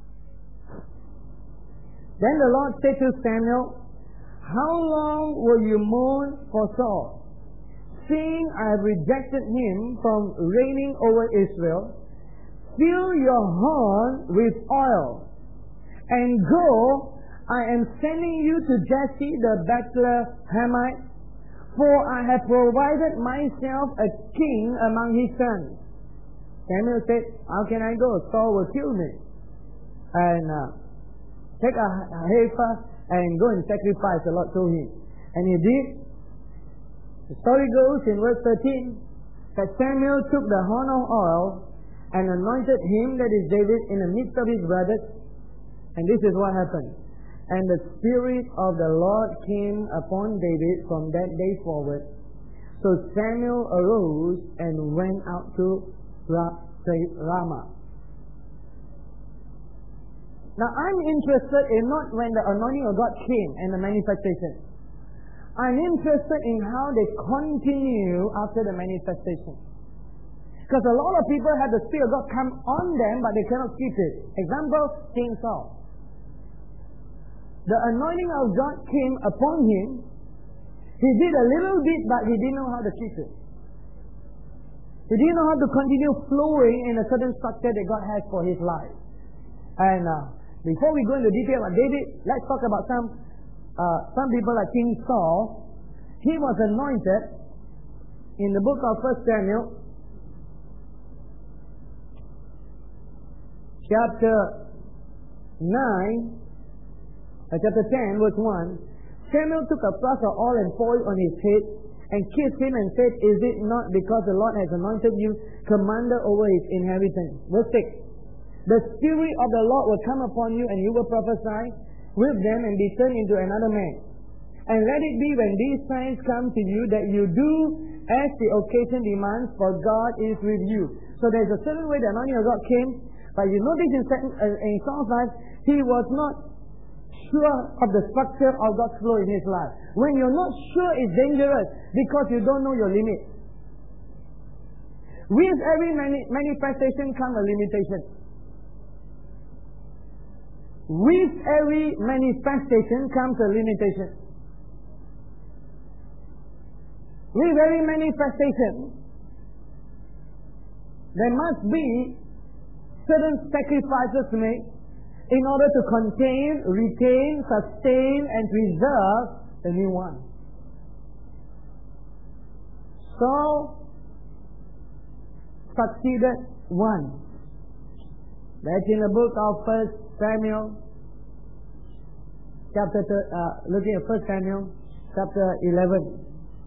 Then the Lord said to Samuel, how long will you mourn for Saul, seeing I have rejected him from reigning over Israel? Fill your horn with oil, and go, I am sending you to Jesse the Bethlehemite, for I have provided myself a king among his sons. Samuel said, how can I go? Saul will kill me. And uh, take a, a heifer and go and sacrifice, the Lord told him. And he did. The story goes in verse thirteen, that Samuel took the horn of oil and anointed him, that is David, in the midst of his brothers. And this is what happened. And the Spirit of the Lord came upon David from that day forward. So Samuel arose and went out to Ramah. Now I'm interested in not when the anointing of God came and the manifestation. I'm interested in how they continue after the manifestation. Because a lot of people have the Spirit of God come on them, but they cannot keep it. Example, King Saul. The anointing of God came upon him. He did a little bit, but he didn't know how to keep it. He didn't know how to continue flowing in a certain structure that God has for his life. And uh, before we go into detail about David, let's talk about some uh, some people like King Saul. He was anointed in the book of First Samuel, chapter nine, uh, chapter ten, verse one. Samuel took a flask of oil and poured it on his head and kissed him and said, is it not because the Lord has anointed you commander over his inheritance? Verse six. The Spirit of the Lord will come upon you, and you will prophesy with them and be turned into another man. And let it be when these signs come to you that you do as the occasion demands, for God is with you. So there's a certain way the anointing of God came, but you notice in, uh, in Saul's life, he was not sure of the structure of God's flow in his life. When you're not sure, it's dangerous because you don't know your limit. With every mani- manifestation comes a limitation. With every manifestation comes a limitation. With every manifestation there must be certain sacrifices made in order to contain, retain, sustain, and preserve the new one. Saul succeeded one. That's in the book of First Samuel, chapter uh, looking at First Samuel, chapter eleven,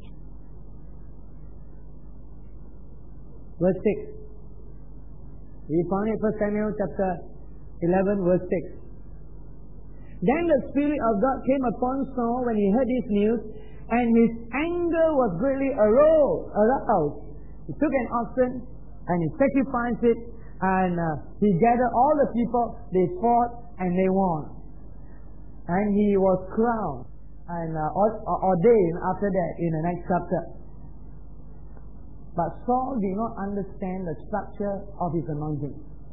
verse six. We found it First Samuel chapter eleven, verse six. Then the Spirit of God came upon Saul when he heard this news, and his anger was greatly aroused. He took an oxen and he sacrificed it, and uh, he gathered all the people. They fought and they won, and he was crowned and uh, ordained after that in the next chapter. But Saul did not understand the structure of his anointing.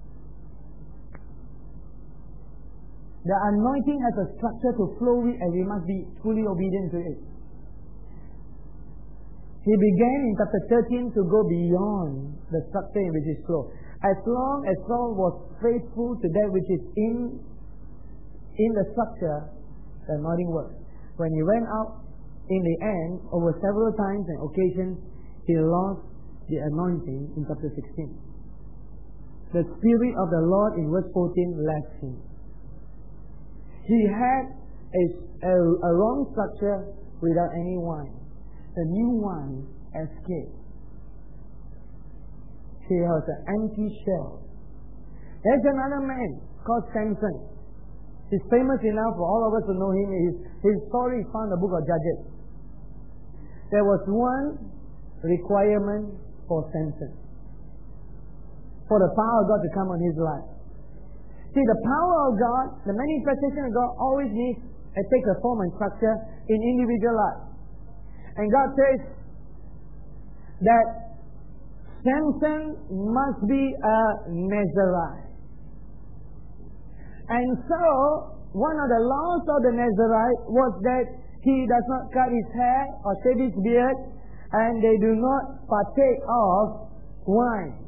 The anointing has a structure to flow with, and we must be fully obedient to it. He began in chapter thirteen to go beyond the structure in which he flowed. As long as Saul was faithful to that which is in, in the structure, the anointing worked. When he went out, in the end, over several times and occasions, he lost the anointing in chapter sixteen. The Spirit of the Lord in verse fourteen left him. He had a, a, a wrong structure without any wine. The new wine escaped. He was an empty shell. There's another man called Samson. He's famous enough for all of us to know him. His, his story is found in the book of Judges. There was one requirement for Samson, for the power of God to come on his life. See, the power of God, the manifestation of God always needs and takes a form and structure in individual life. And God says that Samson must be a Nazirite. And so, one of the laws of the Nazirite was that he does not cut his hair or shave his beard, and they do not partake of wine.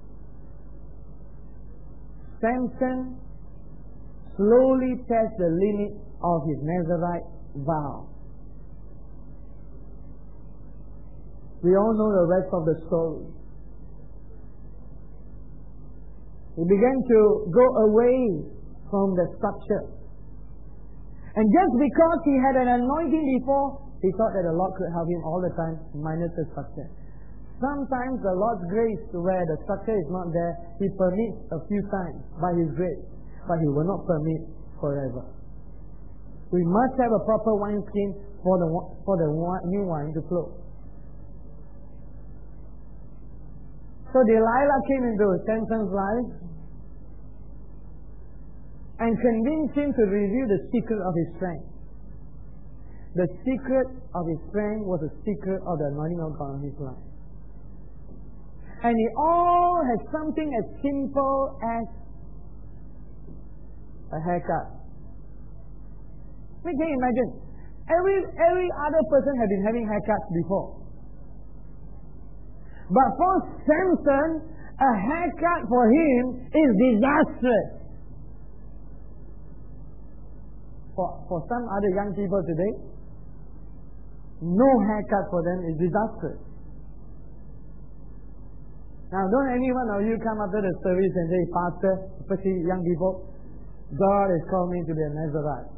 Samson slowly tests the limit of his Nazirite vow. We all know the rest of the story. He began to go away from the structure. And just because he had an anointing before, he thought that the Lord could help him all the time, minus the structure. Sometimes the Lord's grace, where the structure is not there, He permits a few times by His grace, but He will not permit forever. We must have a proper wineskin for the for the new wine to flow. So Delilah came into Samson's life and convinced him to reveal the secret of his strength. The secret of his strength was the secret of the anointing of God on his life. And it all has something as simple as a haircut. I mean, can you imagine? Every, every other person had been having haircuts before. But for Samson, a haircut for him is disastrous. For, for some other young people today, no haircut for them is disastrous. Now, don't any one of you come after the service and say, Pastor, especially young people, God has called me to be a Nazirite.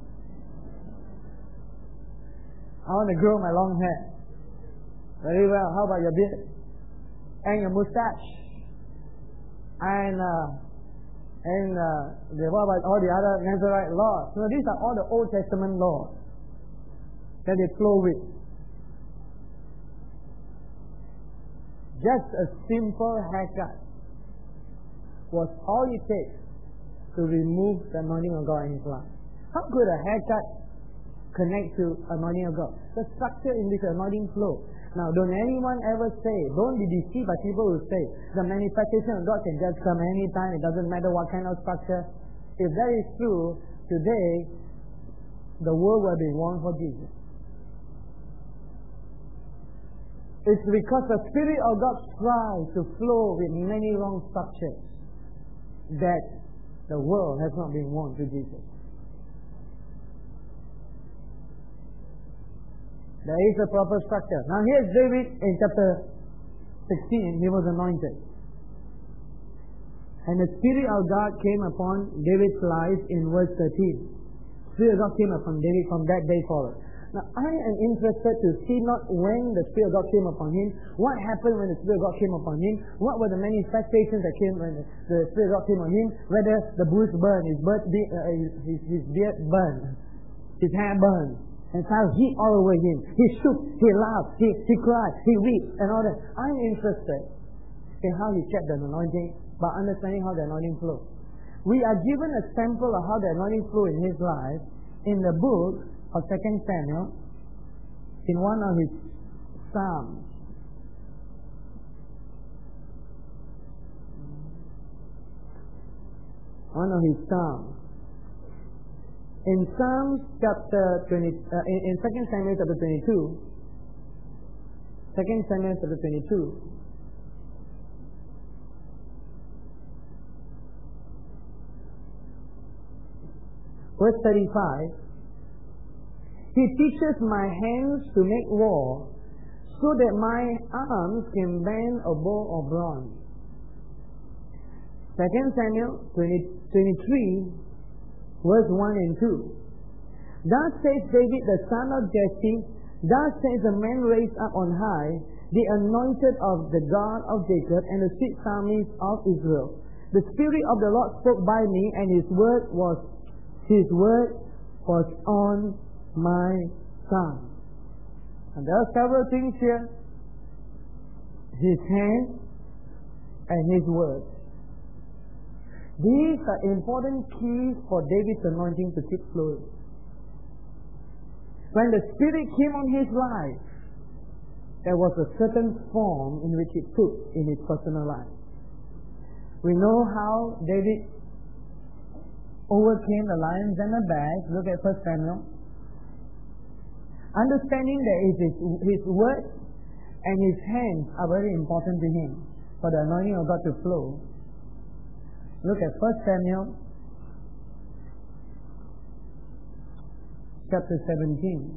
I want to grow my long hair. Very well. How about your beard? And your mustache? And, uh, and uh, the, what about all the other Nazirite laws? So these are all the Old Testament laws that they flow with. Just a simple haircut was all it takes to remove the anointing of God in his life. How could a haircut connect to anointing of God? The structure in which the anointing flows. Now, don't anyone ever say, don't be deceived by people who say, the manifestation of God can just come anytime, it doesn't matter what kind of structure. If that is true, today, the world will be won for Jesus. It's because the Spirit of God tries to flow with many wrong structures that the world has not been won to Jesus. There is a proper structure. Now here's David in chapter sixteen. He was anointed. And the Spirit of God came upon David's life in verse thirteen. The Spirit of God came upon David from that day forward. Now I am interested to see not when the Spirit of God came upon him, what happened when the Spirit of God came upon him, what were the manifestations that came when the, the Spirit of God came on him, whether the bush burned, his, beard, uh, his, his beard burned, his hair burned, and fire heat all over him. He shook, he laughed, he, he cried, he wept, and all that. I'm interested in how he kept the anointing by understanding how the anointing flowed. We are given a sample of how the anointing flowed in his life in the book of Second Samuel, in one of his psalms. One of his psalms. In Psalms chapter twenty, uh, in, in Second Samuel chapter twenty-two, Second Samuel chapter twenty-two, verse thirty-five. He teaches my hands to make war, so that my arms can bend a bow of bronze. Second Samuel twenty-three, verse one and two. Thus says David, the son of Jesse, thus says the man raised up on high, the anointed of the God of Jacob, and the sweet psalmist of Israel. The Spirit of the Lord spoke by me, and His word was His word was on my son. And there are several things here. His hand and His word. These are important keys for David's anointing to keep flowing. When the Spirit came on his life, there was a certain form in which it took in his personal life. We know how David overcame the lions and the bears. Look at First Samuel. Understanding that it is his word and his hands are very important to him for the anointing of God to flow. Look at First Samuel chapter seventeen,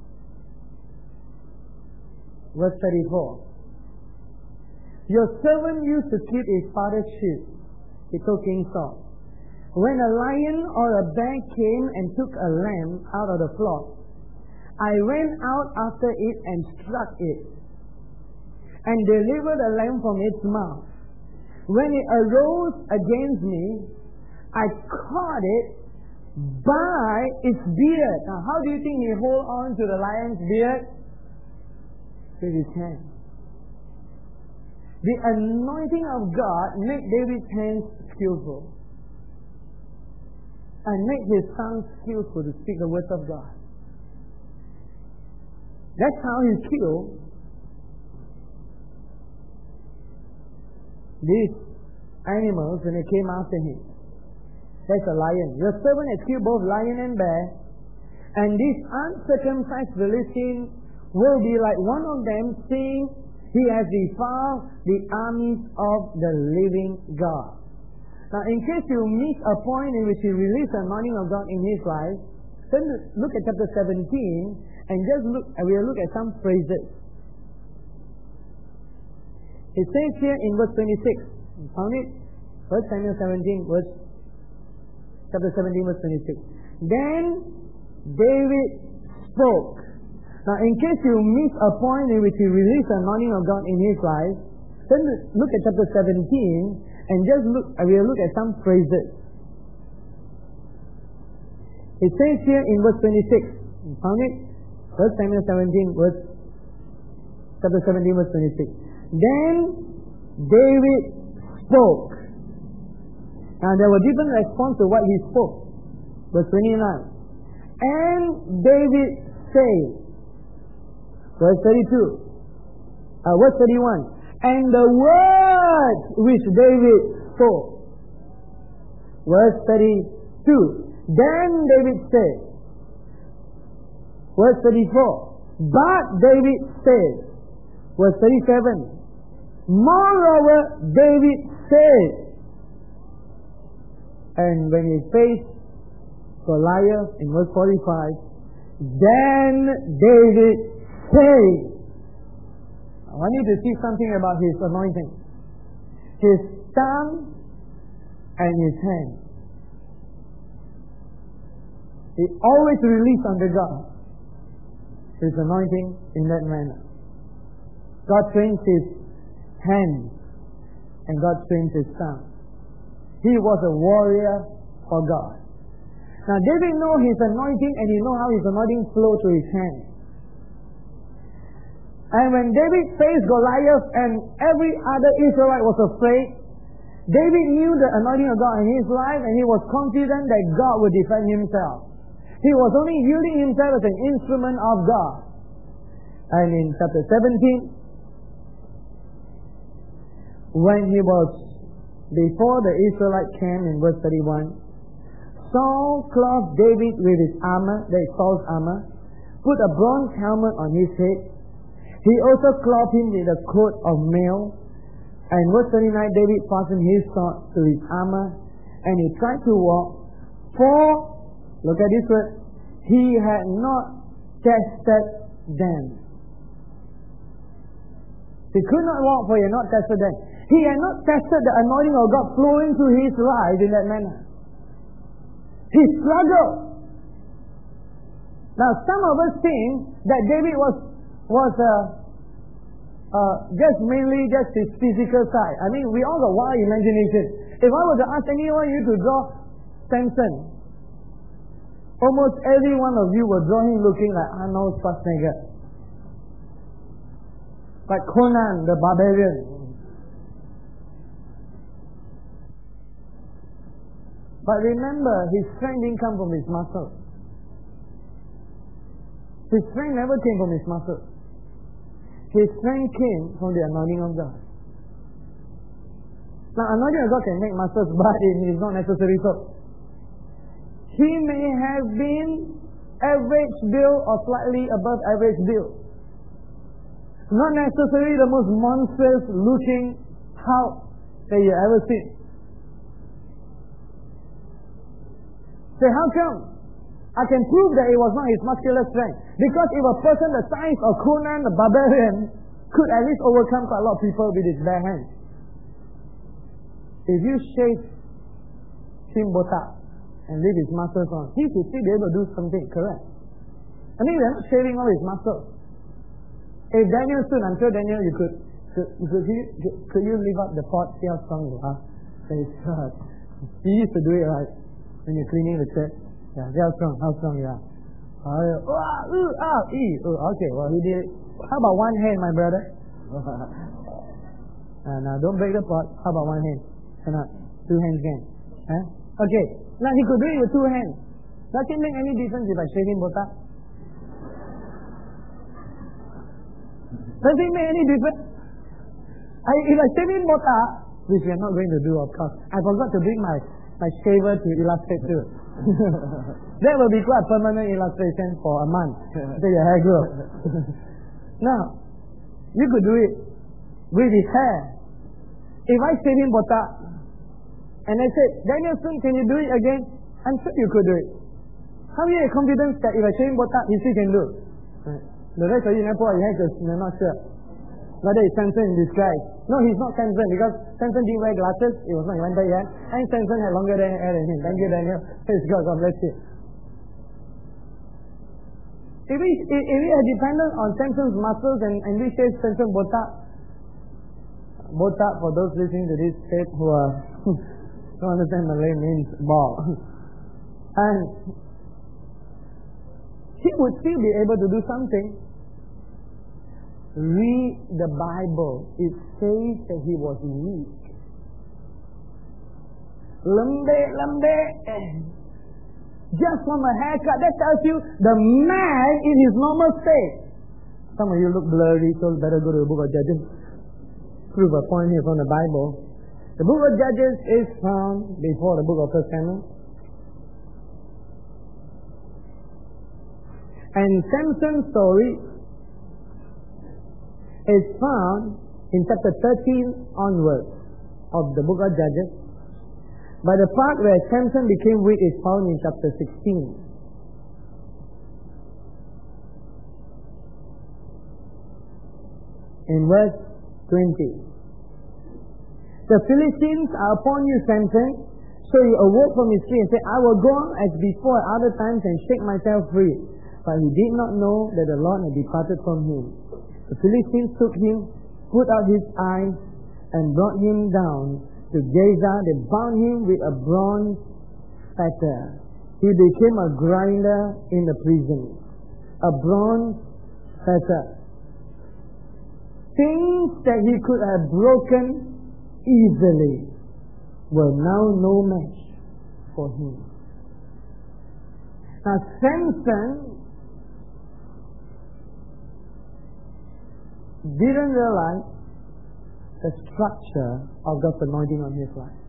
verse thirty-four. Your servant used to keep his father's sheep, he told King Saul. When a lion or a bear came and took a lamb out of the flock, I ran out after it and struck it, and delivered the lamb from its mouth. When it arose against me, I caught it by its beard. Now, how do you think he hold on to the lion's beard? With his hand. The anointing of God made David's hands skillful, and made his tongue skillful to speak the words of God. That's how he killed these animals when they came after him. That's a lion. Your servant has killed both lion and bear, and this uncircumcised Philistine will be like one of them, seeing he has defiled the armies of the living God. Now, in case you miss a point in which he released the anointing of God in his life, then look at chapter seventeen, and just look, we'll look at some phrases. It says here in verse twenty-six, you found it? First Samuel seventeen, verse, chapter seventeen, verse twenty-six. Then David spoke. Now, in case you miss a point in which he released the anointing of God in his life, then look at chapter seventeen, and just look, we'll look at some phrases. It says here in verse twenty-six, you found it? First Samuel seventeen, verse, chapter seventeen, verse twenty-six. Then David spoke. Now there were different responses to what he spoke. Verse twenty-nine. And David said. Verse thirty-two. Uh, verse thirty-one. And the words which David spoke. Verse thirty-two. Then David said. Verse thirty-four. But David said. Verse thirty-seven. Moreover, David said, and when he faced Goliath in verse forty-five, then David said, I want you to see something about his anointing. His thumb and his hand. He always released under God his anointing in that manner. God trains his hand and God trains his thumb. He was a warrior for God. Now David knew his anointing and he knew how his anointing flowed to his hand. And when David faced Goliath and every other Israelite was afraid, David knew the anointing of God in his life and he was confident that God would defend himself. He was only using himself as an instrument of God. And in chapter seventeen, when he was before the Israelite camp in verse thirty-one, Saul clothed David with his armor, that is Saul's armor, put a bronze helmet on his head. He also clothed him with a coat of mail. And verse thirty-nine, David fastened his sword to his armor, and he tried to walk, for, look at this word, he had not tested them. He could not walk, for he had not tested them. He had not tested the anointing of God flowing through his life in that manner. He struggled. Now, some of us think that David was was uh, uh, just mainly just his physical side. I mean, we all got wild imagination. If I were to ask anyone you to draw Samson, almost every one of you will draw him looking like Arnold Schwarzenegger, like Conan the Barbarian. But remember, his strength didn't come from his muscle. His strength never came from his muscle. His strength came from the anointing of God. Now, anointing of God can make muscles, but it is not necessary so. He may have been average build or slightly above average build. Not necessarily the most monstrous looking hulk that you ever seen. Say, how come? I can prove that it was not his muscular strength. Because if a person the size of Conan the Barbarian could at least overcome quite a lot of people with his bare hands. If you shave him botak and leave his muscles on, he should still be able to do something, correct? I mean, we are not shaving all his muscles. If Daniel stood, I'm sure Daniel, you could, could, could, you, could you lift up the pot, see how strong you are? Praise God. He used to do it, right? When you're cleaning the church. Yeah, see how strong, how strong you are. Oh, yeah. Oh, uh, ah, ee. Oh, okay, well, he did it. How about one hand, my brother? uh, now, don't break the pot. How about one hand? Cannot. Two hands can. Huh? Okay. Now, he could do it with two hands. Does it make any difference if I shave him botak? Does it make any difference? I, if I shave him botak, which we are not going to do, of course. I forgot to bring my, my shaver to illustrate too. That will be quite a permanent illustration for a month until your hair grows. Now, you could do it with his hair. If I shave him botak, and I said, Danielson, can you do it again? I'm sure you could do it. How do you have confidence that if I shave him botak, he still can do it? The rest of you never put your hands, you're not sure. Whether it's Samson in disguise. No, he's not Samson because Samson didn't wear glasses. He was not invented yet. And Samson had longer hair than him. Thank you, Daniel. Praise God. God bless you. If we, if, if we are dependent on Samson's muscles and, and we say Samson botak, botak for those listening to this tape who are don't understand Malay means ball. And he would still be able to do something. Read the Bible. It says that he was weak. Lembe, lembe. Just from a haircut, that tells you the man in his normal state. Some of you look blurry, so better go to the book of Judges. Prove a point here from the Bible. The book of Judges is found before the book of First Samuel. And Samson's story is found in chapter thirteen onwards of the book of Judges. But the part where Samson became weak is found in chapter sixteen. In verse twenty. The Philistines are upon you, Samson. So he awoke from his sleep and said, I will go on as before at other times and shake myself free. But he did not know that the Lord had departed from him. The Philistines took him, put out his eyes, and brought him down to Gaza. They bound him with a bronze fetter. He became a grinder in the prison. A bronze fetter. Things that he could have broken easily were now no match for him. Now Samson didn't realize the structure of God's anointing on his life.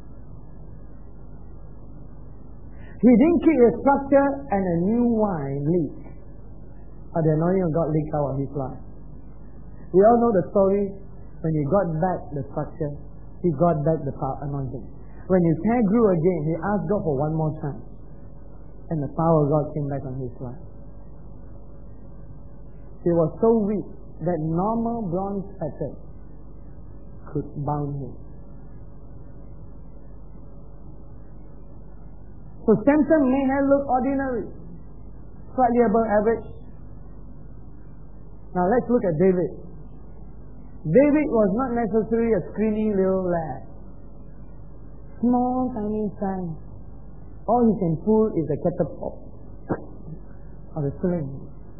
He didn't keep the structure and a new wine leak, but the anointing of God leaked out of his life. We all know the story. When he got back the structure, he got back the power anointing. When his hair grew again, he asked God for one more chance, and the power of God came back on his life. He was so weak that normal bronze fetters could bound him. So Samson may have looked ordinary, slightly above average. Now let's look at David. David was not necessarily a skinny little lad. Small, tiny size. All he can pull is a catapult or a sling.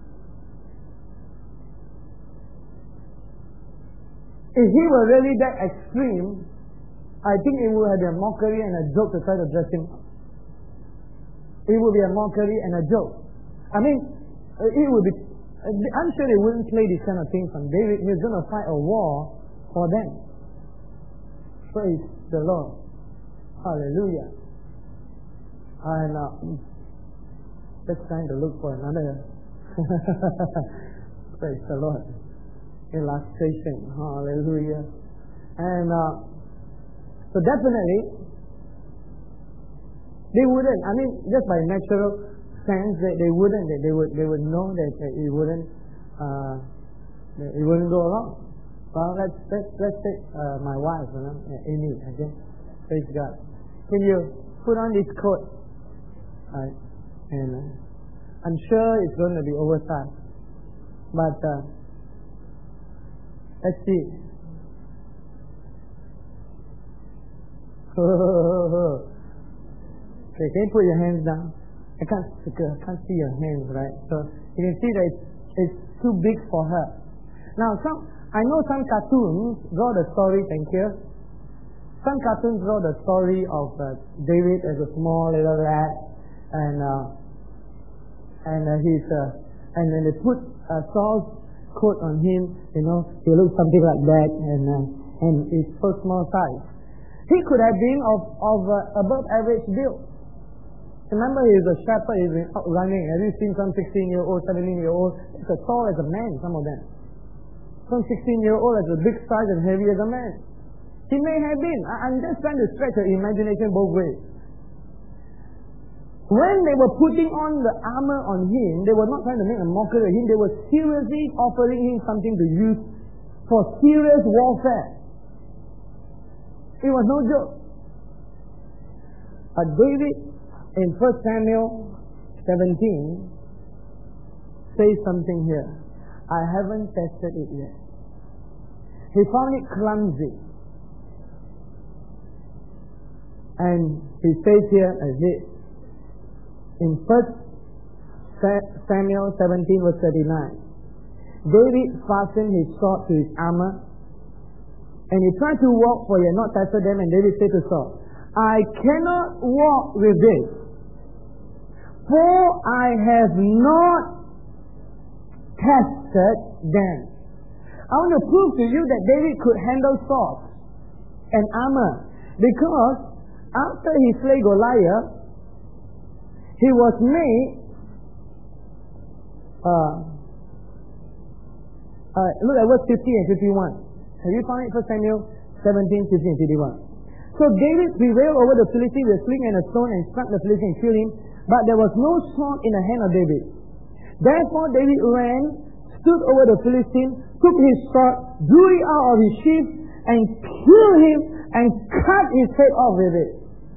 If he were really that extreme, I think it would have been a mockery and a joke to try to dress him up. It would be a mockery and a joke. I mean, it would be. I'm sure they wouldn't play these kind of things on David. He's going to fight a war for them. Praise the Lord. Hallelujah. And uh, just trying to look for another. Praise the Lord. Illustration. Hallelujah. And uh, so definitely they wouldn't. I mean, just by natural sense, that they wouldn't. That they would. They would know that, that it wouldn't. Uh, that it wouldn't go along. Well, let's let's let's take uh, my wife, you know, Amy. Okay, praise God. Can you put on this coat? Right, and uh, I'm sure it's going to be oversized, but uh, let's see. Okay, can you put your hands down? I can't, I can't see your hands, right? So you can see that it's, it's too big for her. Now, some I know some cartoons draw the story. Thank you. Some cartoons draw the story of uh, David as a small little lad, and uh, and uh, he's uh, and then they put uh, Saul's coat on him. You know, he looks something like that, and uh, and it's so small size. He could have been of of uh, above average build. Remember, he's a shepherd. He's been out running. Have you seen some sixteen-year-old, seventeen-year-old? It's as tall as a man. Some of them. Some sixteen-year-old as a big size and heavy as a man. He may have been. I'm just trying to stretch your imagination both ways. When they were putting on the armor on him, they were not trying to make a mockery of him. They were seriously offering him something to use for serious warfare. It was no joke. But David, in First Samuel seventeen, says something here. I haven't tested it yet. He found it clumsy. And he says here as this. In First Samuel seventeen verse thirty-nine. David fastened his sword to his armor, and he tried to walk, for he had not tested them, and David said to Saul, I cannot walk with this, for I have not tested them. I want to prove to you that David could handle swords and armor, because after he slayed Goliath, he was made uh, Uh, look at verse fifty and fifty-one. Have you found it? First Samuel seventeen, fifty and fifty-one. So David prevailed over the Philistine with a sling and a stone and struck the Philistine and killed him. But there was no sword in the hand of David. Therefore David ran, stood over the Philistine, took his sword, drew it out of his sheath, and killed him and cut his head off with it.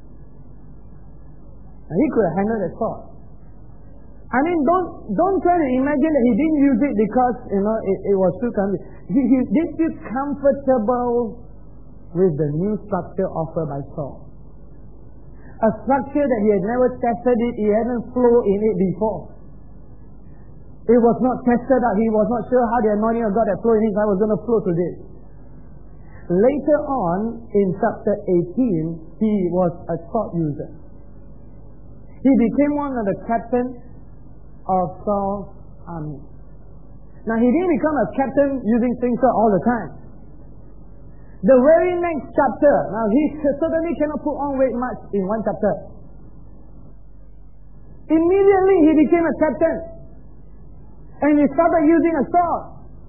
Now he could have handled the sword. I mean, don't don't try to imagine that he didn't use it because, you know, it, it was too comfortable. He, he did feel comfortable with the new structure offered by Saul. A structure that he had never tested it, he hadn't flowed in it before. It was not tested out, he was not sure how the anointing of God that flowed in his life was going to flow to this. Later on, in chapter eighteen, he was a sword user. He became one of the captains of Saul's army. Now, he didn't become a captain using slingshot all the time. The very next chapter, now he certainly cannot put on weight much in one chapter. Immediately he became a captain. And he started using a sword.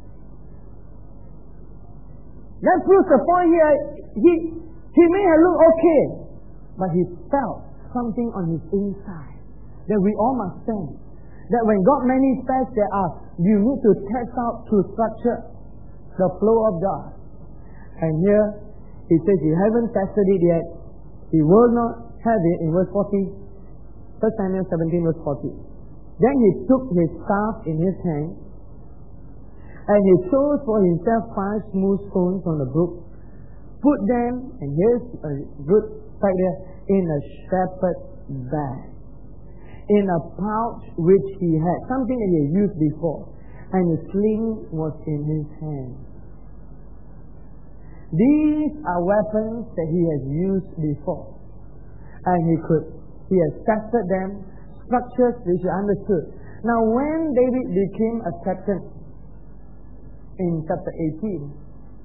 That proves the point here. He, he may have looked okay, but he felt something on his inside that we all must sense. That when God manifests, there are, you need to test out through structure the flow of God. And here he says, you haven't tested it yet. He will not have it in verse forty. First Samuel seventeen, verse forty. Then he took his staff in his hand, and he chose for himself five smooth stones from the brook, put them, and here's a good fact there, in a shepherd's bag, in a pouch which he had, something that he had used before, and the sling was in his hand. These are weapons that he has used before, and he could, he has tested them, structures which he understood. Now, when David became a captain in chapter eighteen,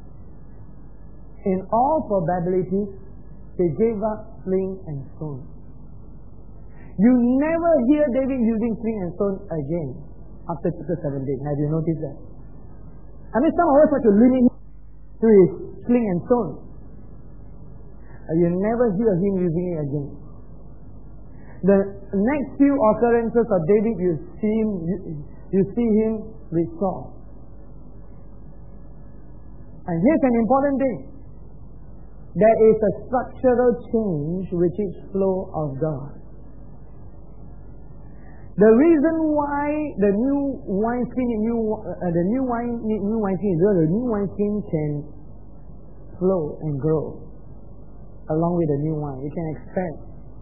in all probability, they gave up sling and stone. You never hear David using sling and stone again after chapter seventeen. Have you noticed that? I mean, some of us like to limit him to his sling and stone. You never hear him using it again. The next few occurrences of David, you see him, you, you see him with Saul. And here's an important thing. There is a structural change with each flow of God. The reason why the new wineskin, new uh, the new wine, new wineskin is the new wineskin can flow and grow along with the new wine. It can expand.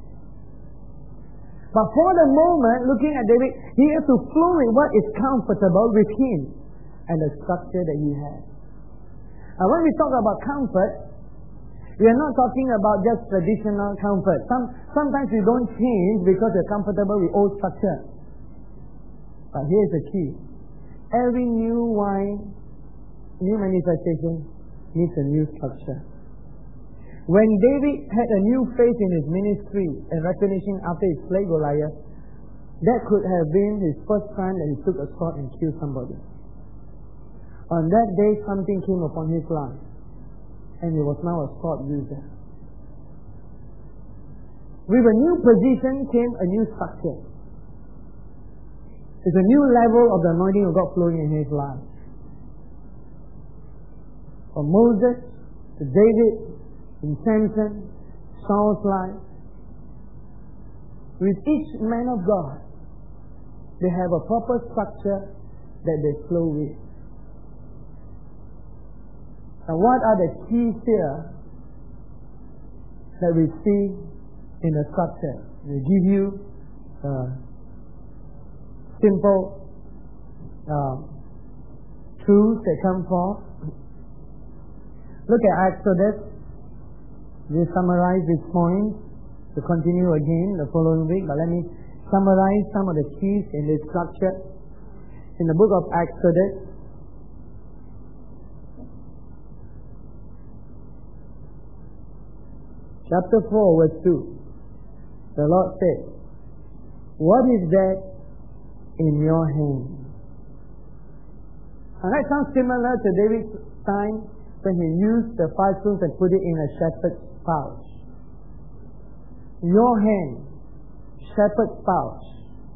But for the moment, looking at David, he has to flow with what is comfortable with him and the structure that he has. Now, when we talk about comfort, we are not talking about just traditional comfort. Some, sometimes we don't change because we're comfortable with old structure. But here's the key. Every new wine, new manifestation needs a new structure. When David had a new phase in his ministry and recognition after his slayed Goliath, that could have been his first time that he took a sword and killed somebody. On that day, something came upon his life, and he was now a sword user. With a new position came a new structure. It's a new level of the anointing of God flowing in his life. From Moses to David, in Samson, Saul's life, with each man of God, they have a proper structure that they flow with. Now, what are the keys here that we see in the structure? They give you uh, simple uh, truths that come forth. Look at Exodus. We summarize these points to continue again the following week, but let me summarize some of the keys in this structure. In the book of Exodus, chapter four, verse two, the Lord said, "What is that in your hand?" And that sounds similar to David's time when he used the five stones and put it in a shepherd's pouch. Your hand, shepherd's pouch.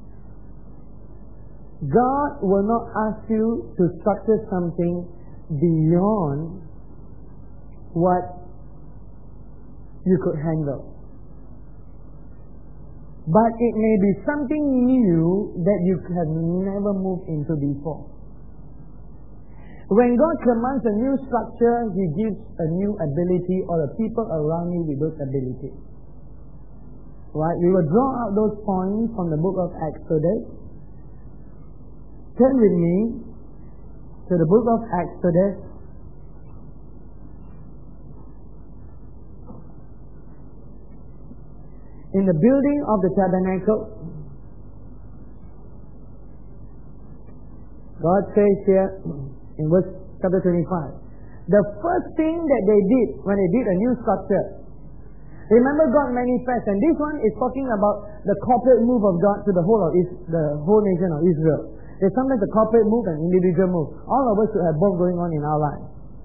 God will not ask you to structure something beyond what you could handle. But it may be something new that you have never moved into before. When God commands a new structure, He gives a new ability or the people around you with those abilities. Right? We will draw out those points from the book of Exodus. Turn with me to the book of Exodus. In the building of the tabernacle, God says here in verse chapter twenty-five, the first thing that they did when they did a new structure, remember God manifests, and this one is talking about the corporate move of God to the whole of Is- the whole nation of Israel. There's sometimes a corporate move and individual move. All of us should have both going on in our lives.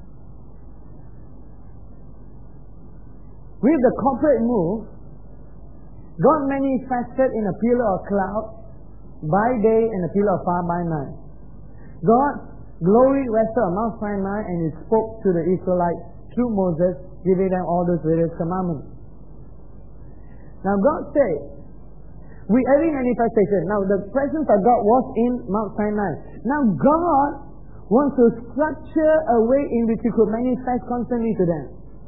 With the corporate move, God manifested in a pillar of cloud by day and a pillar of fire by night. God's glory rested on Mount Sinai and He spoke to the Israelites through Moses, giving them all those various commandments. Now God said, with every manifestation, now the presence of God was in Mount Sinai. Now God wants to structure a way in which He could manifest constantly to them.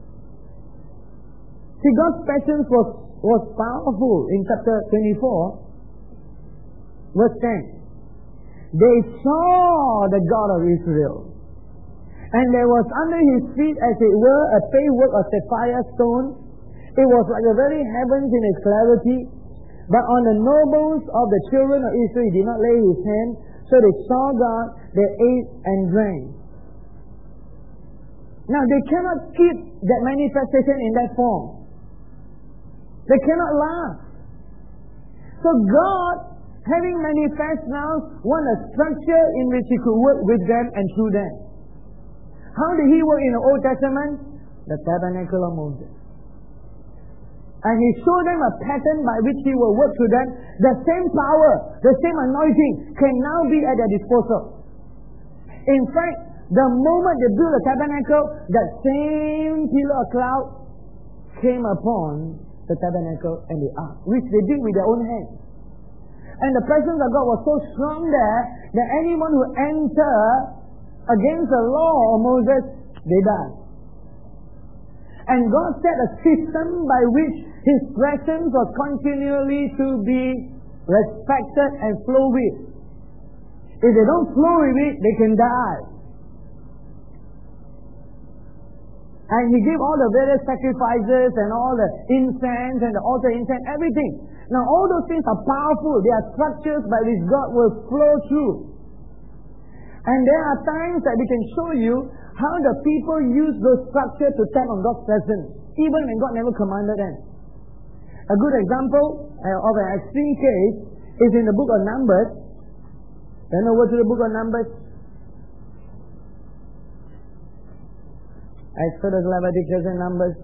See, God's presence was, was powerful in chapter twenty-four, verse ten. They saw the God of Israel, and there was under His feet as it were a paved of sapphire stone. It was like the very heavens in its clarity. But on the nobles of the children of Israel He did not lay His hand, so they saw God, they ate and drank. Now they cannot keep that manifestation in that form. They cannot last. So God, having manifest now, want a structure in which He could work with them and through them. How did He work in the Old Testament? The tabernacle of Moses. And He showed them a pattern by which He will work through them. The same power, the same anointing can now be at their disposal. In fact, the moment they built the tabernacle, that same pillar of cloud came upon the tabernacle and the ark, which they did with their own hands. And the presence of God was so strong there that anyone who entered against the law of Moses, they died. And God set a system by which His presence was continually to be respected and flow with. If they don't flow with it, they can die. And He gave all the various sacrifices and all the incense and the altar incense, everything. Now all those things are powerful. They are structures by which God will flow through. And there are times that we can show you how the people use those structures to tap on God's presence, even when God never commanded them. A good example uh, of an extreme case is in the book of Numbers. Turn over to the book of Numbers. Exodus, Leviticus, and Numbers.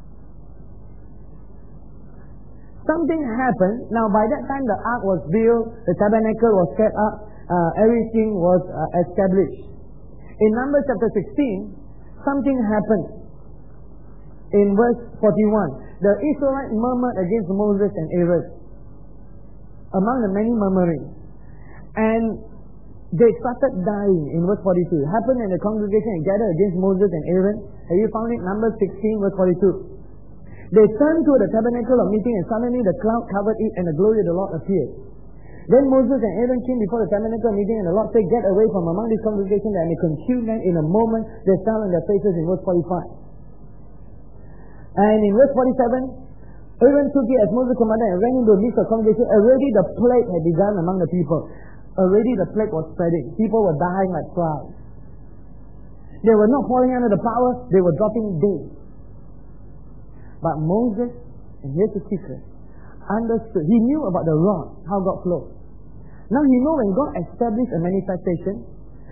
Something happened. Now, by that time, the ark was built, the tabernacle was set up, uh, everything was uh, established. In Numbers chapter sixteen, something happened. In verse forty-one, the Israelites murmured against Moses and Aaron, among the many murmuring. And they started dying. In verse forty-two, it happened in the congregation and gathered against Moses and Aaron. Have you found it? Numbers sixteen, verse forty-two. They turned to the tabernacle of meeting, and suddenly the cloud covered it, and the glory of the Lord appeared. Then Moses and Aaron came before the tabernacle of meeting, and the Lord said, "Get away from among this congregation, that I may consume them." In a moment, they fell on their faces. In verse forty-five. And in verse forty-seven, Aaron took it as Moses commanded and ran into the midst of the congregation. Already the plague had begun among the people. Already the plague was spreading. People were dying like flies. They were not falling under the power, they were dropping dead. But Moses, and here's the secret, understood. He knew about the rod, how God flows. Now he knew when God established a manifestation,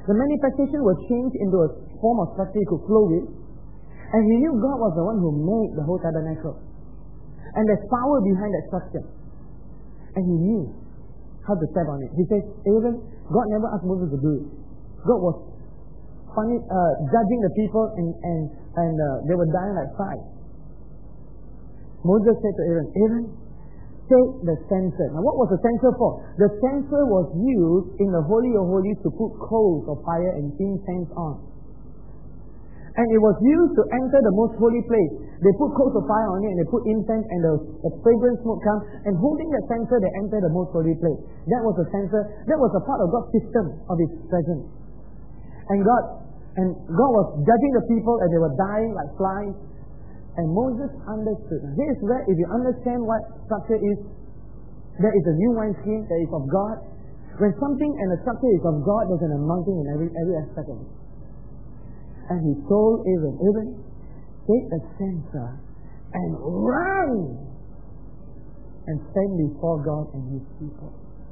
The manifestation was changed into a form of structure he could flow with. And he knew God was the one who made the whole tabernacle. And there's power behind that structure. And he knew how to step on it. He says, Aaron, God never asked Moses to do it. God was funny, uh, judging the people and, and, and uh, they were dying like flies. Moses said to Aaron, Aaron, take the censer. Now what was the censer for? The censer was used in the Holy of Holies to put coals of fire and incense on. And it was used to enter the most holy place. They put coals of fire on it and they put incense and the, the fragrant smoke comes. And holding the censer, they enter the most holy place. That was the censer. That was a part of God's system of His presence. And God, and God was judging the people and they were dying like flies. And Moses understood. Now, here is where, if you understand what structure is, there is a new wineskin that is of God. When something and a structure is of God, there's an anointing in every every aspect of it. And he told Aaron, Aaron, take a censer and run and stand before God and His people.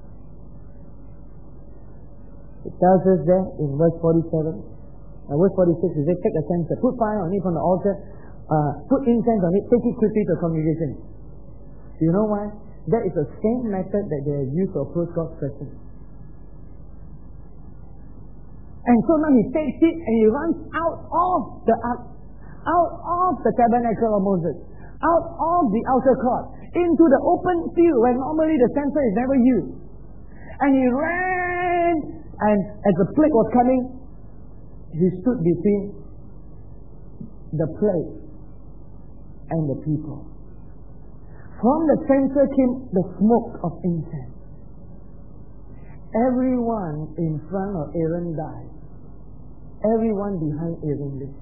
It tells us there in verse forty-seven, uh, verse forty-six, it says, take a censer, put fire on it from the altar, uh, put incense on it, take it quickly to the congregation. Do you know why? That is the same method that they have used to approach God's presence. And so now he takes it and he runs out of the out of the tabernacle of Moses, out of the outer court, into the open field where normally the censer is never used. And he ran, and as the plague was coming, he stood between the plague and the people. From the censer came the smoke of incense. Everyone in front of Aaron died. Everyone behind Aaron lived.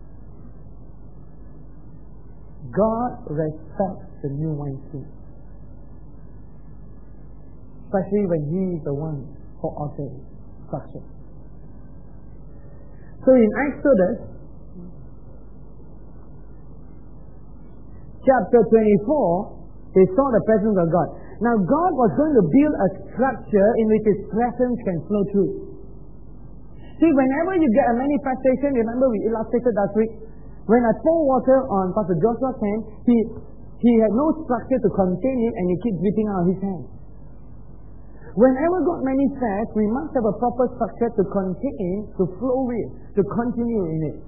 God respects the new wineskin, especially when He is the one who orders structure. So in Exodus chapter twenty-four, they saw the presence of God. Now God was going to build a structure in which His presence can flow through. See, whenever you get a manifestation, remember we illustrated last week, when I pour water on Pastor Joshua's hand, he, he had no structure to contain it and it keeps dripping out of his hand. Whenever God manifests, we must have a proper structure to contain, to flow with, to continue in it.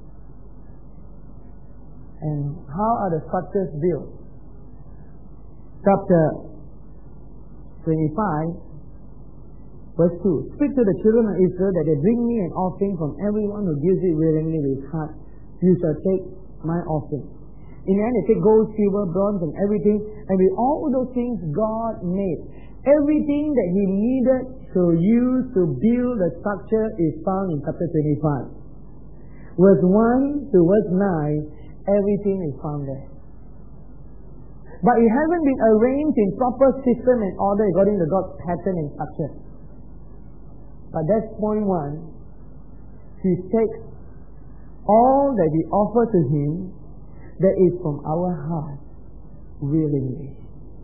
And how are the structures built? Chapter twenty-five, verse two. Speak to the children of Israel that they bring me an offering from everyone who gives it willingly with his heart. You shall take my offering. In the end, they take gold, silver, bronze, and everything. And with all those things God made. Everything that He needed to use to build the structure is found in chapter twenty-five. Verse one to verse nine, everything is found there. But it hasn't been arranged in proper system and order according to God's pattern and structure. But that's point one. He takes all that we offer to Him that is from our heart willingly.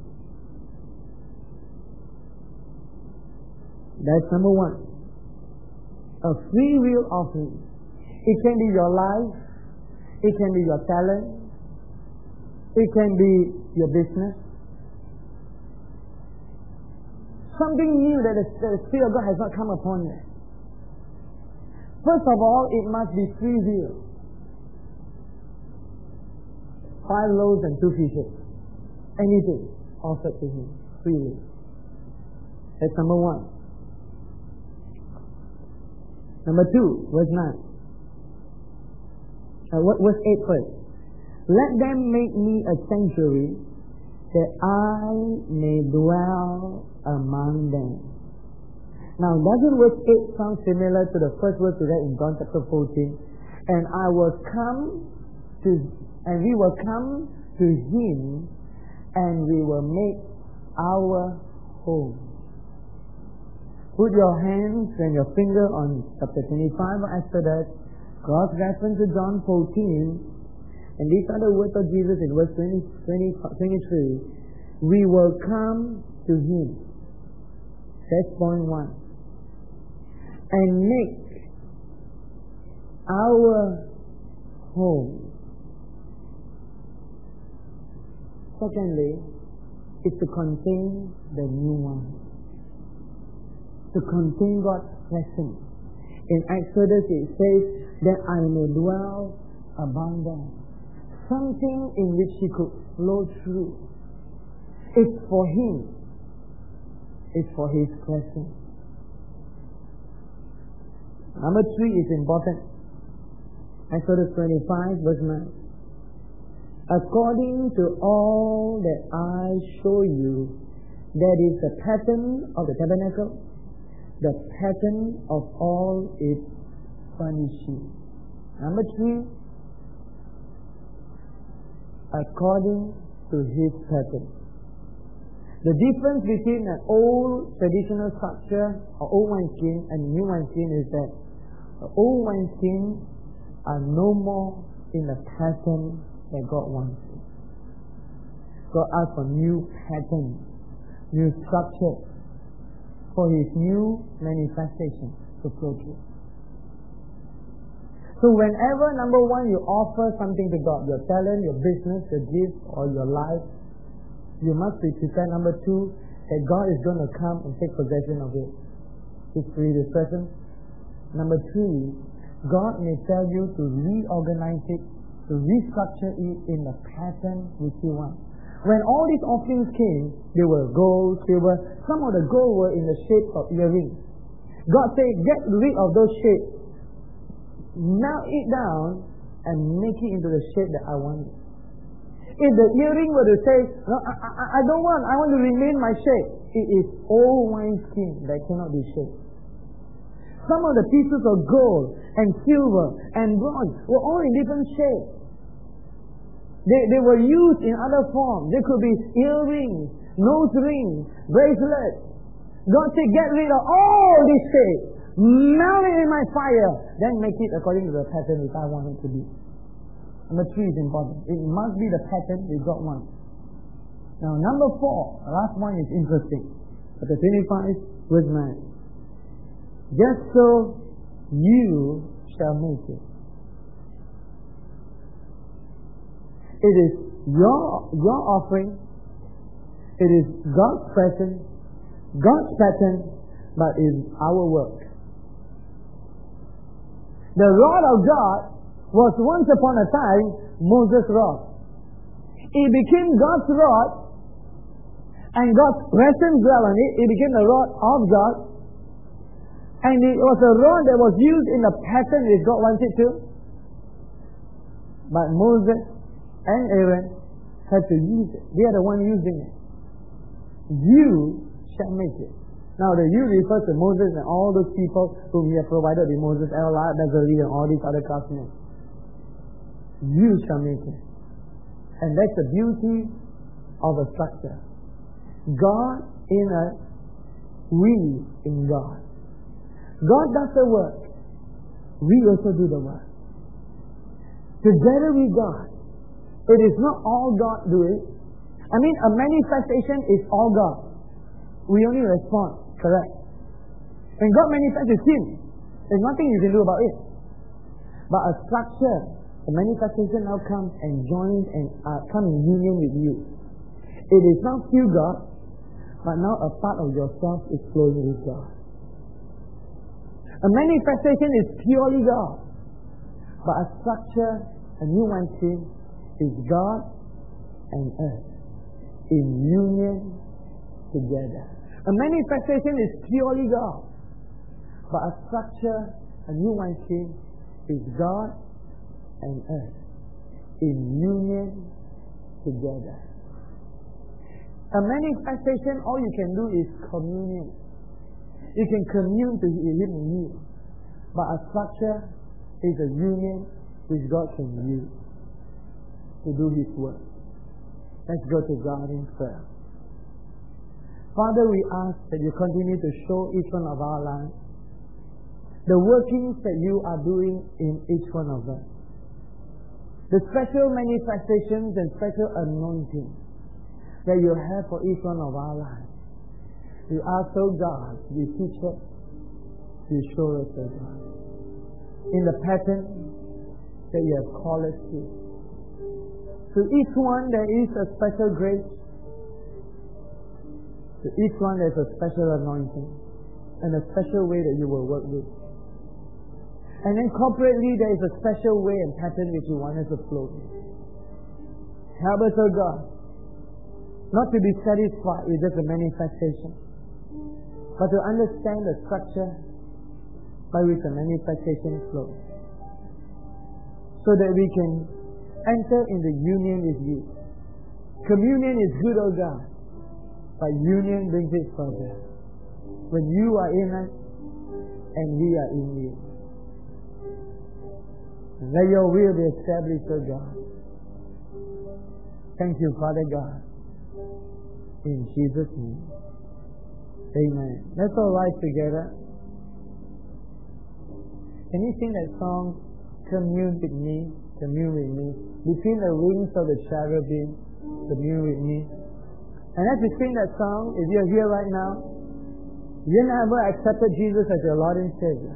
That's number one. A free will offering. It can be your life. It can be your talent. It can be your business. Something new that the, that the Spirit of God has not come upon yet. First of all, it must be free will. Five loaves and two fishes. Anything offered to Him freely. That's number one. Number two, verse nine. Uh, verse eight first. Let them make me a sanctuary that I may dwell among them. Now, doesn't verse eight sound similar to the first verse we read in John chapter fourteen? And I will come to, and we will come to Him, and we will make our home. Put your hands and your finger on chapter twenty-five of Exodus, God's reference to John fourteen, and these are the words of Jesus in verse twenty, twenty, twenty-three. We will come to Him. That's point one. And make our home. Secondly, is to contain the new one. To contain God's presence. In Exodus it says that I may dwell among them. Something in which He could flow through. It's for Him. It's for His presence. Number three is important. Exodus twenty-five verse nine. According to all that I show you, that is the pattern of the tabernacle, the pattern of all its furnishing. Number three, according to His pattern. The difference between an old traditional structure or old wineskin and new wineskin is that the old wineskin are no more in the pattern that God wants. God asks for new pattern, new structure for His new manifestation to flow through. So whenever, number one, you offer something to God, your talent, your business, your gift, or your life, you must be prepared, number two, that God is going to come and take possession of it. His free His presence. Number three, God may tell you to reorganize it, to restructure it in the pattern which He wants. When all these offerings came, they were gold, silver. Some of the gold were in the shape of earrings. God said, get rid of those shapes. Melt it down and make it into the shape that I want it. If the earring were to say, no, I, I, I don't want, I want to remain my shape. It is old wineskin that cannot be shaped. Some of the pieces of gold and silver and bronze were all in different shapes. They, they were used in other forms. They could be earrings, nose rings, bracelets. God said, get rid of all these shapes. Melt it in my fire. Then make it according to the pattern which I want it to be. Number three is important. It must be the pattern that God wants. Now number four, the last one is interesting. Chapter twenty-five, verse nine. Just so you shall make it. It is your, your offering. It is God's presence, God's pattern, but it is our work. The rod of God was once upon a time Moses' rod. It became God's rod, and God's presence dwelt on it. It became the rod of God, and it was a rod that was used in the pattern which God wanted to. But Moses and Aaron had to use it. They are the one using it. You shall make it. Now the you refers to Moses and all those people whom He has provided with Moses, Eliab, Bezalel, and all these other craftsmen. You shall make it. And that's the beauty of a structure. God in us, we in God. God does the work. We also do the work. Together with God. It is not all God doing. I mean, a manifestation is all God. We only respond, correct? When God manifests, it's Him. There's nothing you can do about it. But a structure, the manifestation now comes and joins and uh, come in union with you. It is not still God, but now a part of yourself is flowing with God. A manifestation is purely God, but a structure, a new one thing, is God and us in union together. A manifestation is purely God, but a structure, a new one thing, is God and us in union together. A manifestation, all you can do is communion. You can commune to Him and you, but a structure is a union which God can use to do His work. Let's go to God in prayer. Father, we ask that You continue to show each one of our lives the workings that You are doing in each one of us. The special manifestations and special anointing that You have for each one of our lives. We ask, oh God, You teach us, You show us, oh God. in the pattern that you have called us to. To each one there is a special grace. To each one there is a special anointing and a special way that you will work with. And then corporately there is a special way and pattern which you want us to flow in. Help us, oh God, not to be satisfied with just a manifestation, but to understand the structure by which the manifestation flows, so that we can enter in the union with you. Communion is good, oh God, but union brings it further. When you are in us and we are in you. Let your will be established, oh God. Thank you, Father God. In Jesus' name. Amen. Let's all rise together. Can you sing that song, Commune with Me, Commune with Me? Between the wings of the cherubim, commune with me. And as you sing that song, if you're here right now, you never accepted Jesus as your Lord and Savior.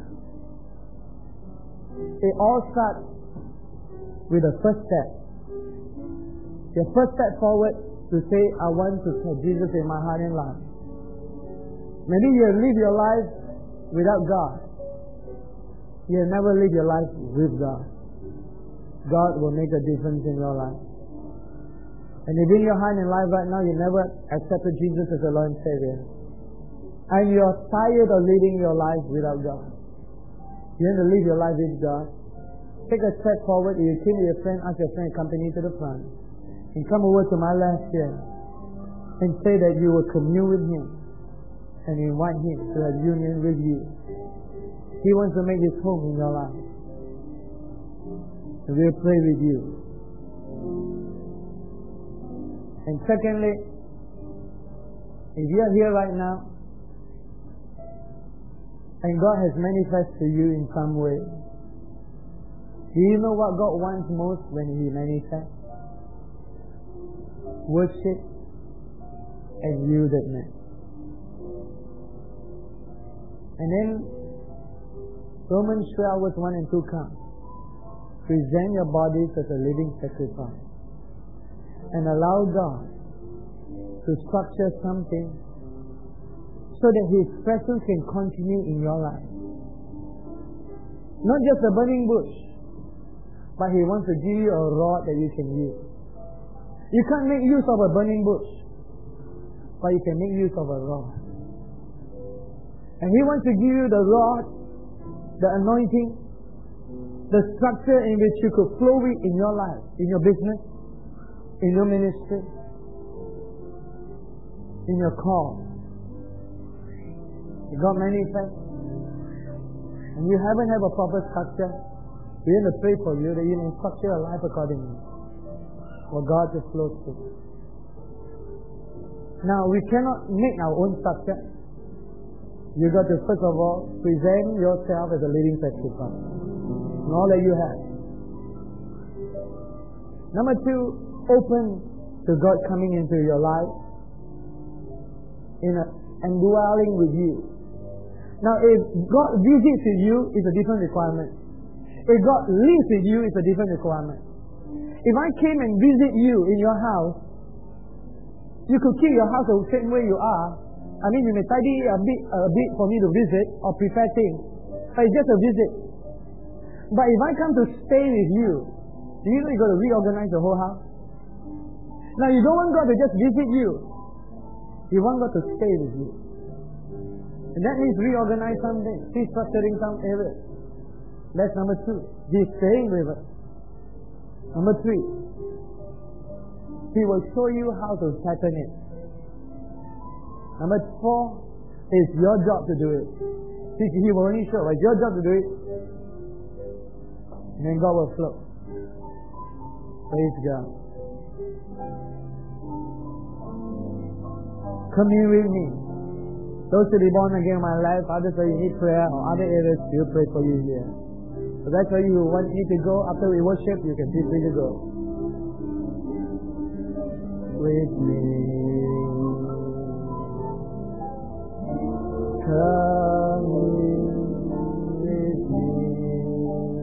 It all starts with the first step. Your first step forward to say, I want to put Jesus in my heart and life. Maybe you have lived your life without God. You have never lived your life with God. God will make a difference in your life. And if in your heart and life right now you never accepted Jesus as your Lord and Savior, and you're tired of living your life without God, you want to live your life with God, take a step forward. If you came with your friend, ask your friend to accompany you to the front. And come over to my left here and say that you will commune with Him and invite Him to have union with you. He wants to make His home in your life. And we'll pray with you. And secondly, if you are here right now and God has manifested to you in some way, do you know what God wants most when He manifests? Worship and yieldedness. And then Romans twelve verse one and two comes. Present your bodies as a living sacrifice and allow God to structure something so that His presence can continue in your life. Not just a burning bush, but He wants to give you a rod that you can use. You can't make use of a burning bush, but you can make use of a rod. And He wants to give you the rod, the anointing, the structure in which you could flow with in your life, in your business, in your ministry, in your call. You got manifest, and you haven't have a proper structure. We want to pray for you that you may structure your life accordingly for God to flow through. Now, we cannot make our own structure. You got to first of all present yourself as a living sacrifice, and all that you have. Number two, open to God coming into your life in a, and dwelling with you. Now, if God visits with you, it's a different requirement. If God lives with you, it's a different requirement. If I came and visit you in your house, you could keep your house the same way you are. I mean, you may tidy a bit, a bit for me to visit or prepare things, but it's just a visit. But if I come to stay with you, do you know you've got to reorganize the whole house? Now, you don't want God to just visit you. You want God to stay with you. And that means reorganize something, restructuring some areas. That's number two. He's staying with us. Number three, He will show you how to pattern it. Number four, it's your job to do it. He, he will only show. It's your job to do it. And then God will flow. Praise God. Commune with me. Those to be born again in my life, others where you need prayer or other areas, we'll pray for you here. So that's why you want me to go. After we worship, you can feel free to go. With me. Come with me.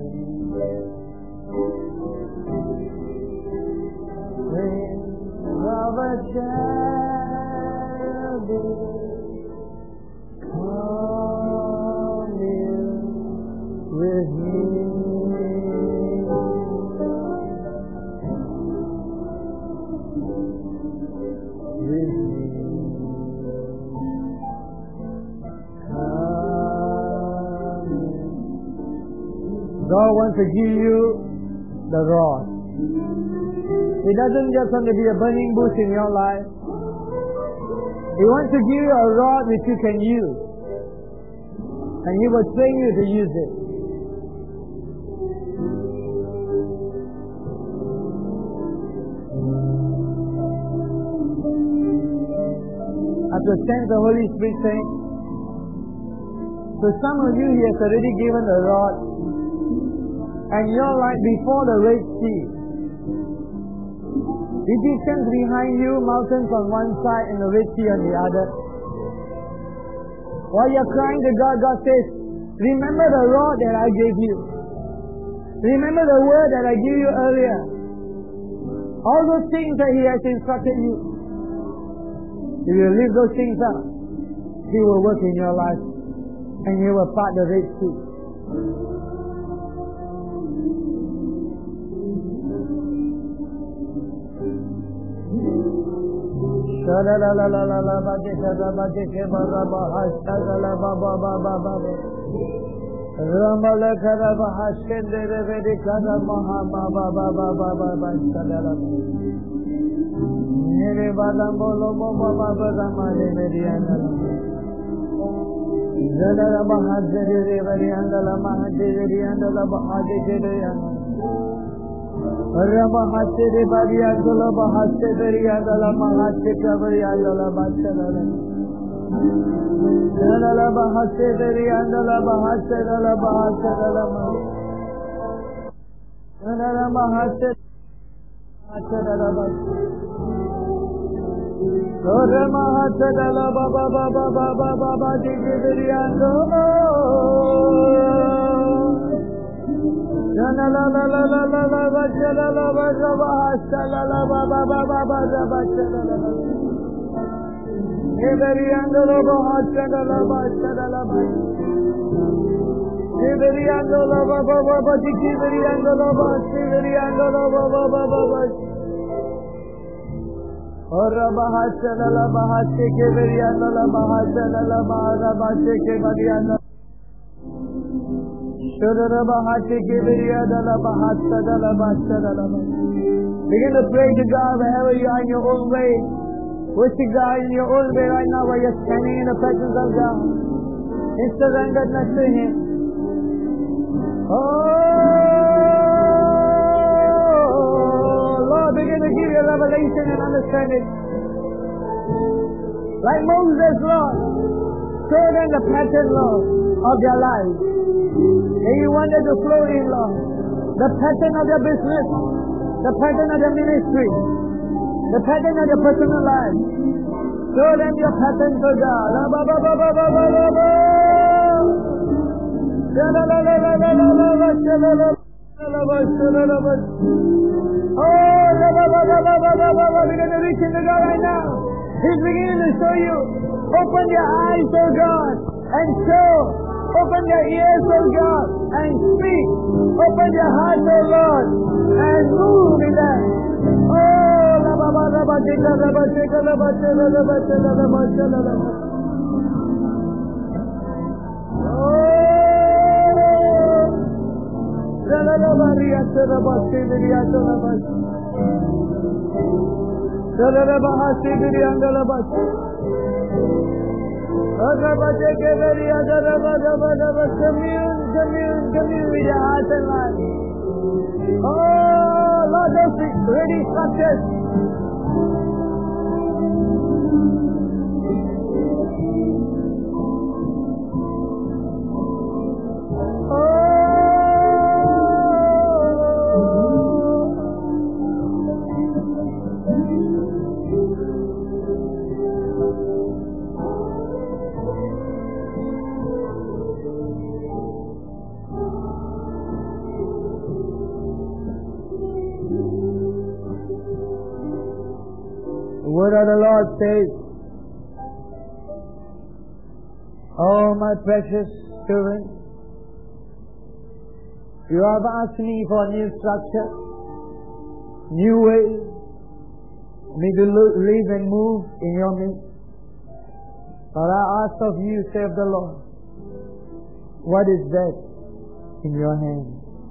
God wants to give you the rod. It doesn't just want to be a burning bush in your life. He wants to give you a rod which you can use. And He will train you to use it. As we sense the Holy Spirit saying, to some of you He has already given a rod, and you're like before the Red Sea. Egyptians behind you, mountains on one side and the Red Sea on the other. While you're crying to God, God says, remember the rod that I gave you. Remember the word that I gave you earlier. All those things that He has instructed you. If you leave those things out, He will work in your life and He will part the Red Sea. Ramahasere Bariandala Bahasere Andala Mahaseka Bariandala Bachelala Nala Bahasere Andala Bahasela Bahasela Nala Mahasere Bahasela Ora Mahasela Baba Baba Baba Baba Bariandala La la la la la la la la ba cha la la ba ra ba ha sa la la ba ba ba ba ba ra ba cha la la la e beri andolo ba ha cha la la ba cha la la ba e beri andolo ba ba ba ba ji ki beri andolo ba si beri andolo ba ba ba ba ba ora ba ha cha la la ba ha se ke beri andolo ba ha cha la la ba ra ba se ke beri andolo Begin to pray to God wherever you are in your own way. Worship God in your own way right now while you're standing in the presence of God. In surrenderness to Him. Oh, Lord, begin to give you revelation and understanding. Like Moses, Lord, show them the pattern, Lord, of their lives. And you wanted to flow in, Lord. The pattern of your business, the pattern of your ministry, the pattern of your personal life. Show them your pattern for God. Oh, begin to reach into God right now. He's beginning to show you. Open your eyes, oh God, and show. Open your ears, oh God, and speak. Open your heart, oh Lord, and move in that. Oh, la ba ba la ba jika la ba jika la ba jika la ba jika la ba jika la ba. Oh, la la la ba riya la ba riya la ba. La la la ba ha riya la ba. Commune, commune, commune with your heart and life. Oh, Lord, those ready structures. The word of the Lord says, oh, my precious children, you have asked me for a new structure, new ways, me to live and move in your midst. But I ask of you, save the Lord, what is that in your hand?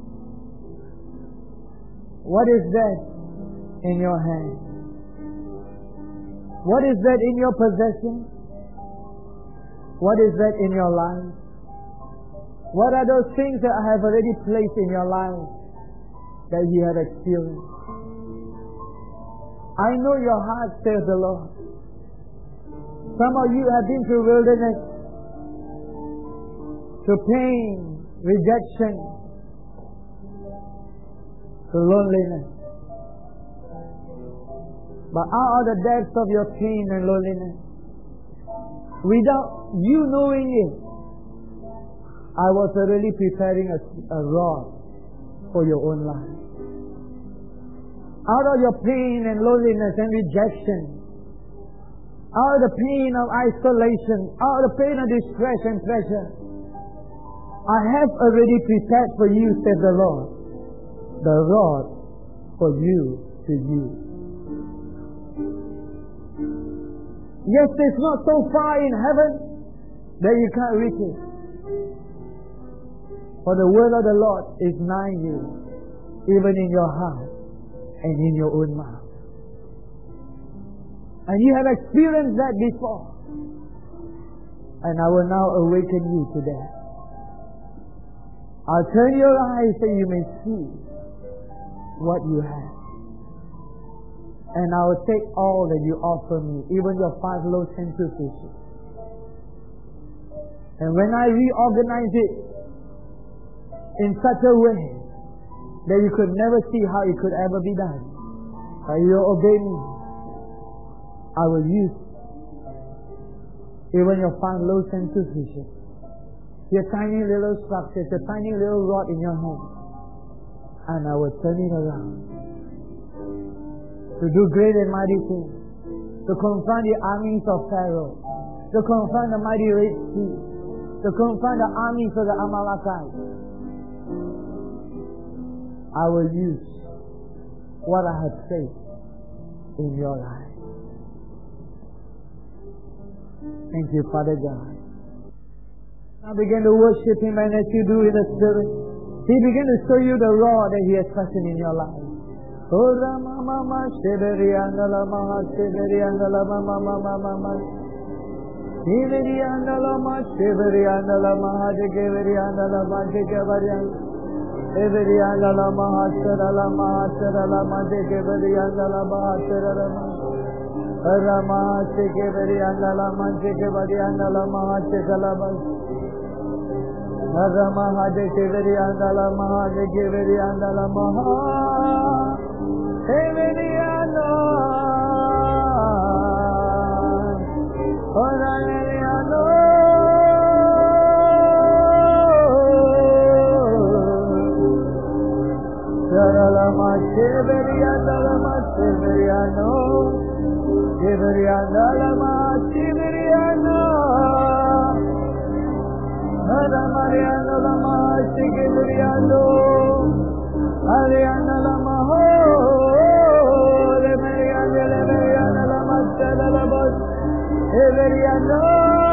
What is that in your hand? What is that in your possession? What is that in your life? What are those things that I have already placed in your life that you have experienced? I know your heart, says the Lord. Some of you have been through wilderness, through pain, rejection, through loneliness. But out of the depths of your pain and loneliness, without you knowing it, I was already preparing a, a rod for your own life. Out of your pain and loneliness and rejection, out of the pain of isolation, out of the pain of distress and pressure, I have already prepared for you, says the Lord, the rod for you to use. Yes, it's not so far in heaven that you can't reach it. For the word of the Lord is nigh you, even in your heart and in your own mouth. And you have experienced that before. And I will now awaken you to that. I'll turn your eyes so you may see what you have. And I will take all that you offer me, even your five loaves and two fishes. And when I reorganize it in such a way that you could never see how it could ever be done, but you obey me, I will use even your five loaves and two fishes, your tiny little structures, your tiny little rod in your hand, and I will turn it around to do great and mighty things, to confront the armies of Pharaoh, to confront the mighty Red Sea, to confront the armies of the Amalekites. I will use what I have placed in your life. Thank you, Father God. Now begin to worship Him, and as you do in the Spirit, He begin to show you the rod that He has fastened in your life. Oh, Rama Mama Shiberiandala Maha Shiberiandala Mama Mama Mama Shiberiandala Maha Shiberiandala Maha Shiberiandala Maha Shiberiandala Shiberiandala Maha Shirala Maha Shirala Maha Shiberiandala Maha Shirala Maha Rama Shiberiandala Maha Shiberiandala Maha Shirala Maha Rama Shiberiandala Maha Shiberiandala Maha Shiberiandala Lama Shiveriana Lama Shiveriano Shiveriana Lama Shiveriano Hara Mariana Lama Shiveriano Ariana Lama Ho Le Mariana Le Mariana Lama Shiveriano Shiveriano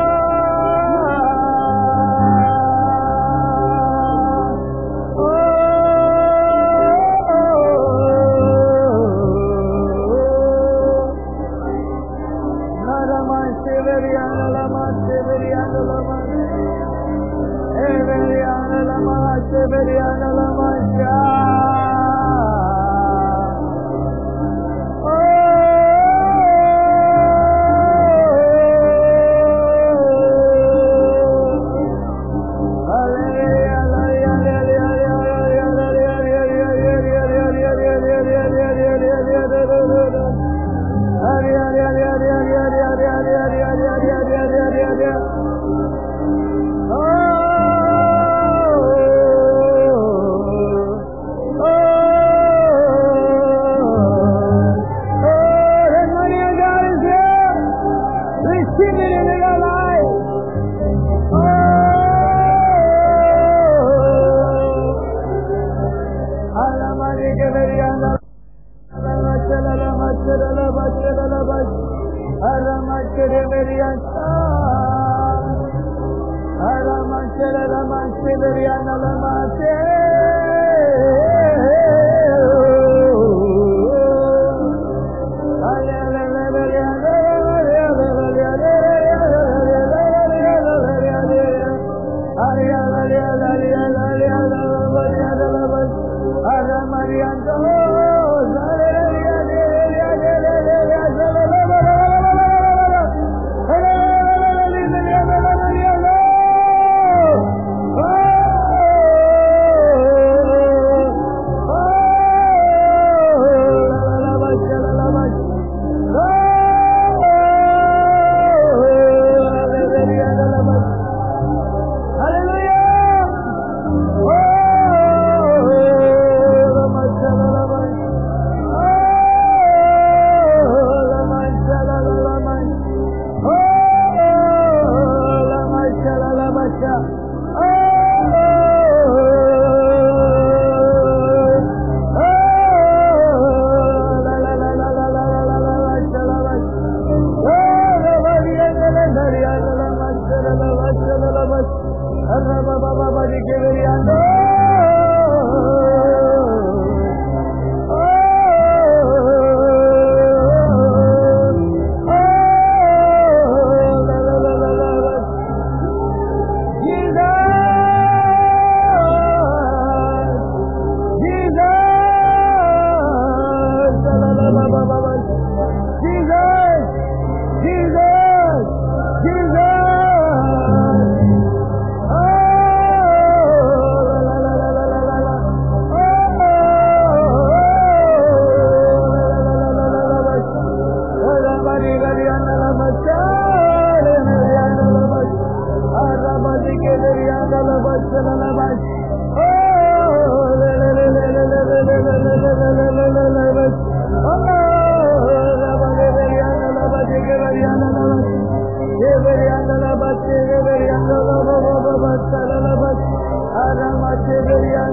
Shiveriana Lama Oh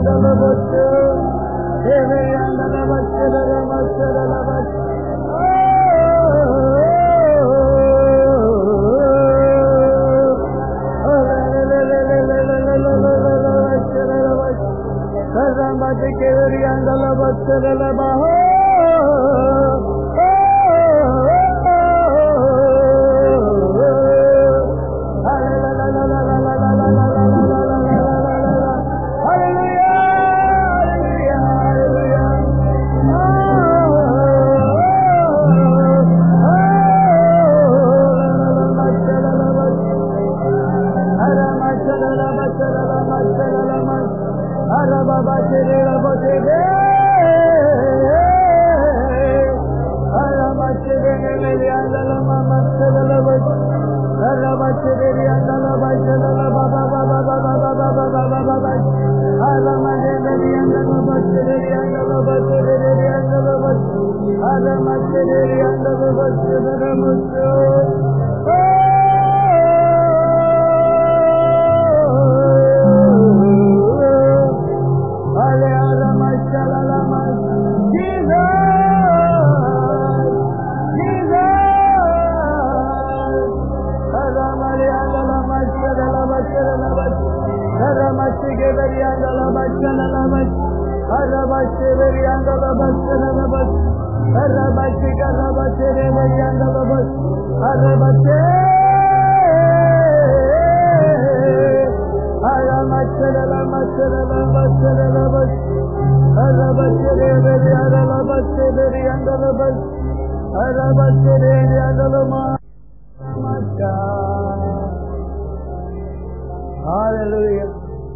Hallelujah.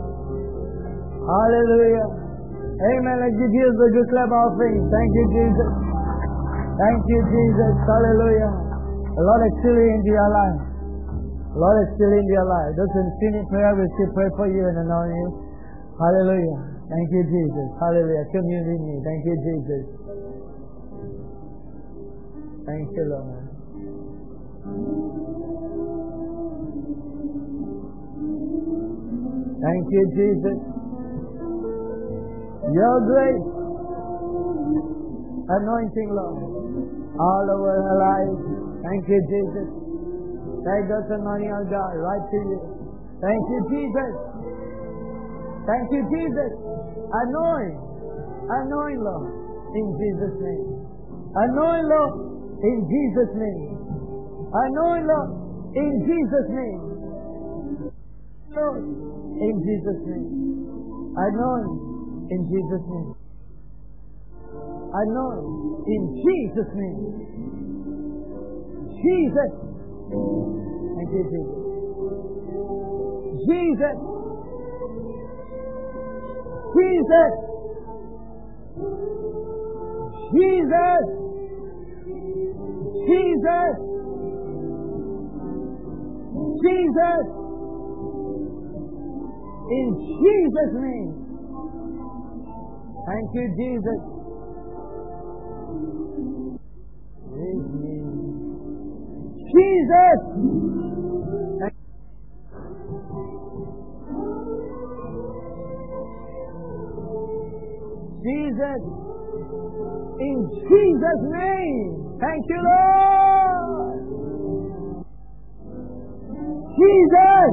Hallelujah. Amen. Let's give you the good clap offering. Thank you, Jesus. Thank you, Jesus. Hallelujah. The Lord is still in your life. The Lord is still in your life. Those who sing in prayer will still pray for you and anoint you. Hallelujah. Thank you, Jesus. Hallelujah. Commune in me. Thank you, Jesus. Thank you, Lord. Thank you, Jesus. Your grace, anointing, Lord, all over our lives. Thank you, Jesus. Take us anointing, our God, right to you. Thank you, Jesus. Thank you, Jesus. Anoint, anoint, Lord, in Jesus' name. Anoint, Lord, in Jesus' name. Anoint, Lord, in Jesus' name. Lord, in Jesus' name. Anoint in Jesus' name. Anoint in Jesus' name. Jesus. Thank you, Jesus. Jesus. Jesus. Jesus. Jesus. Jesus. In Jesus' name. Thank you, Jesus. Jesus. Thank Jesus. In Jesus' name. Thank you, Lord. Jesus.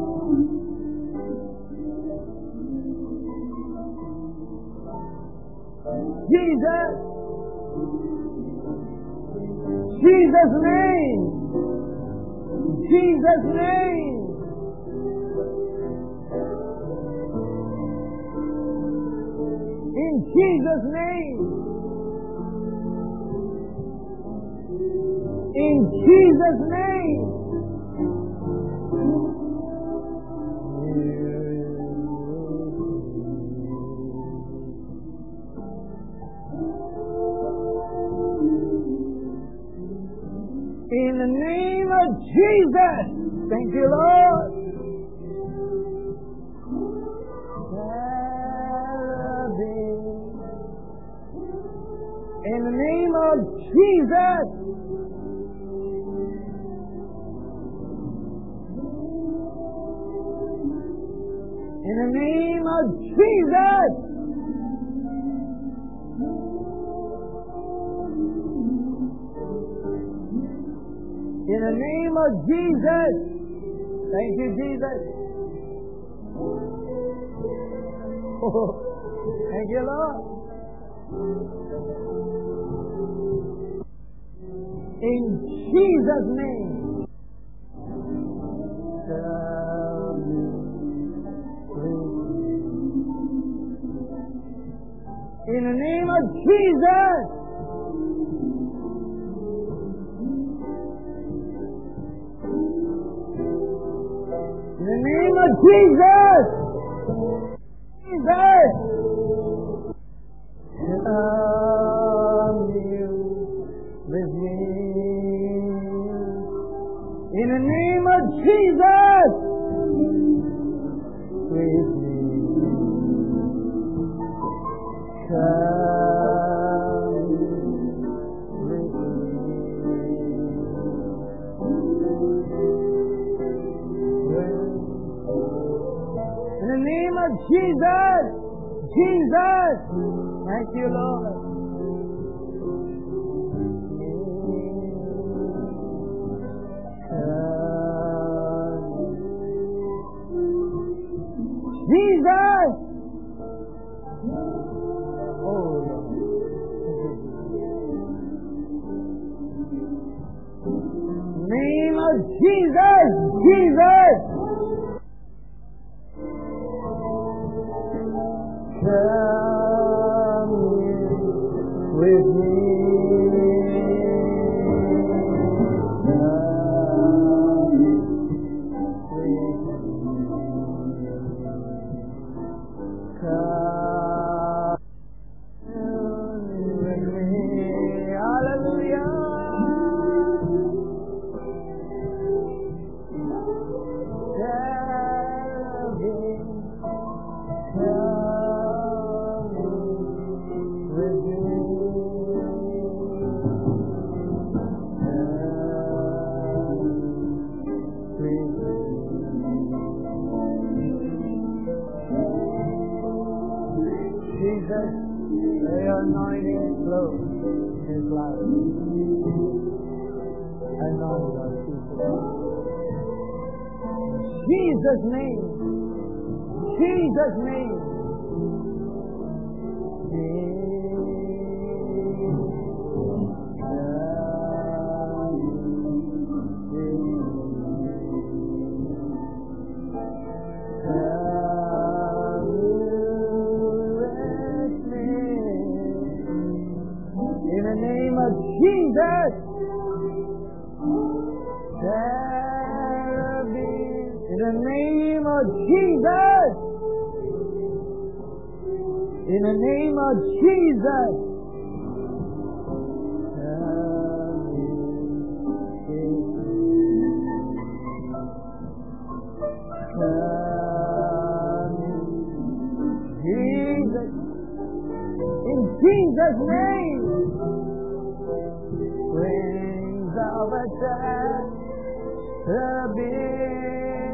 Jesus. Jesus' name. Jesus' name. In Jesus' name. In Jesus' name. In the name of Jesus. Thank you, Lord. In the name of Jesus. In the name name of Jesus. In the name of Jesus. Thank you, Jesus. Oh, thank you, Lord. In Jesus' name. In the name of Jesus. In the name of Jesus. Jesus. Come you with me. In the name of Jesus. With me. Come with me. In the name of Jesus. Jesus. Thank you, Lord. Jesus. Oh, Lord. Name of Jesus. Jesus. Come with me. Jesus, may your anointing flow in His life. Anoint our people. Jesus' name. Jesus' name. In the name of Jesus. In the name of Jesus. In the name of Jesus. Jesus. In Jesus' name. Brings our attack to be.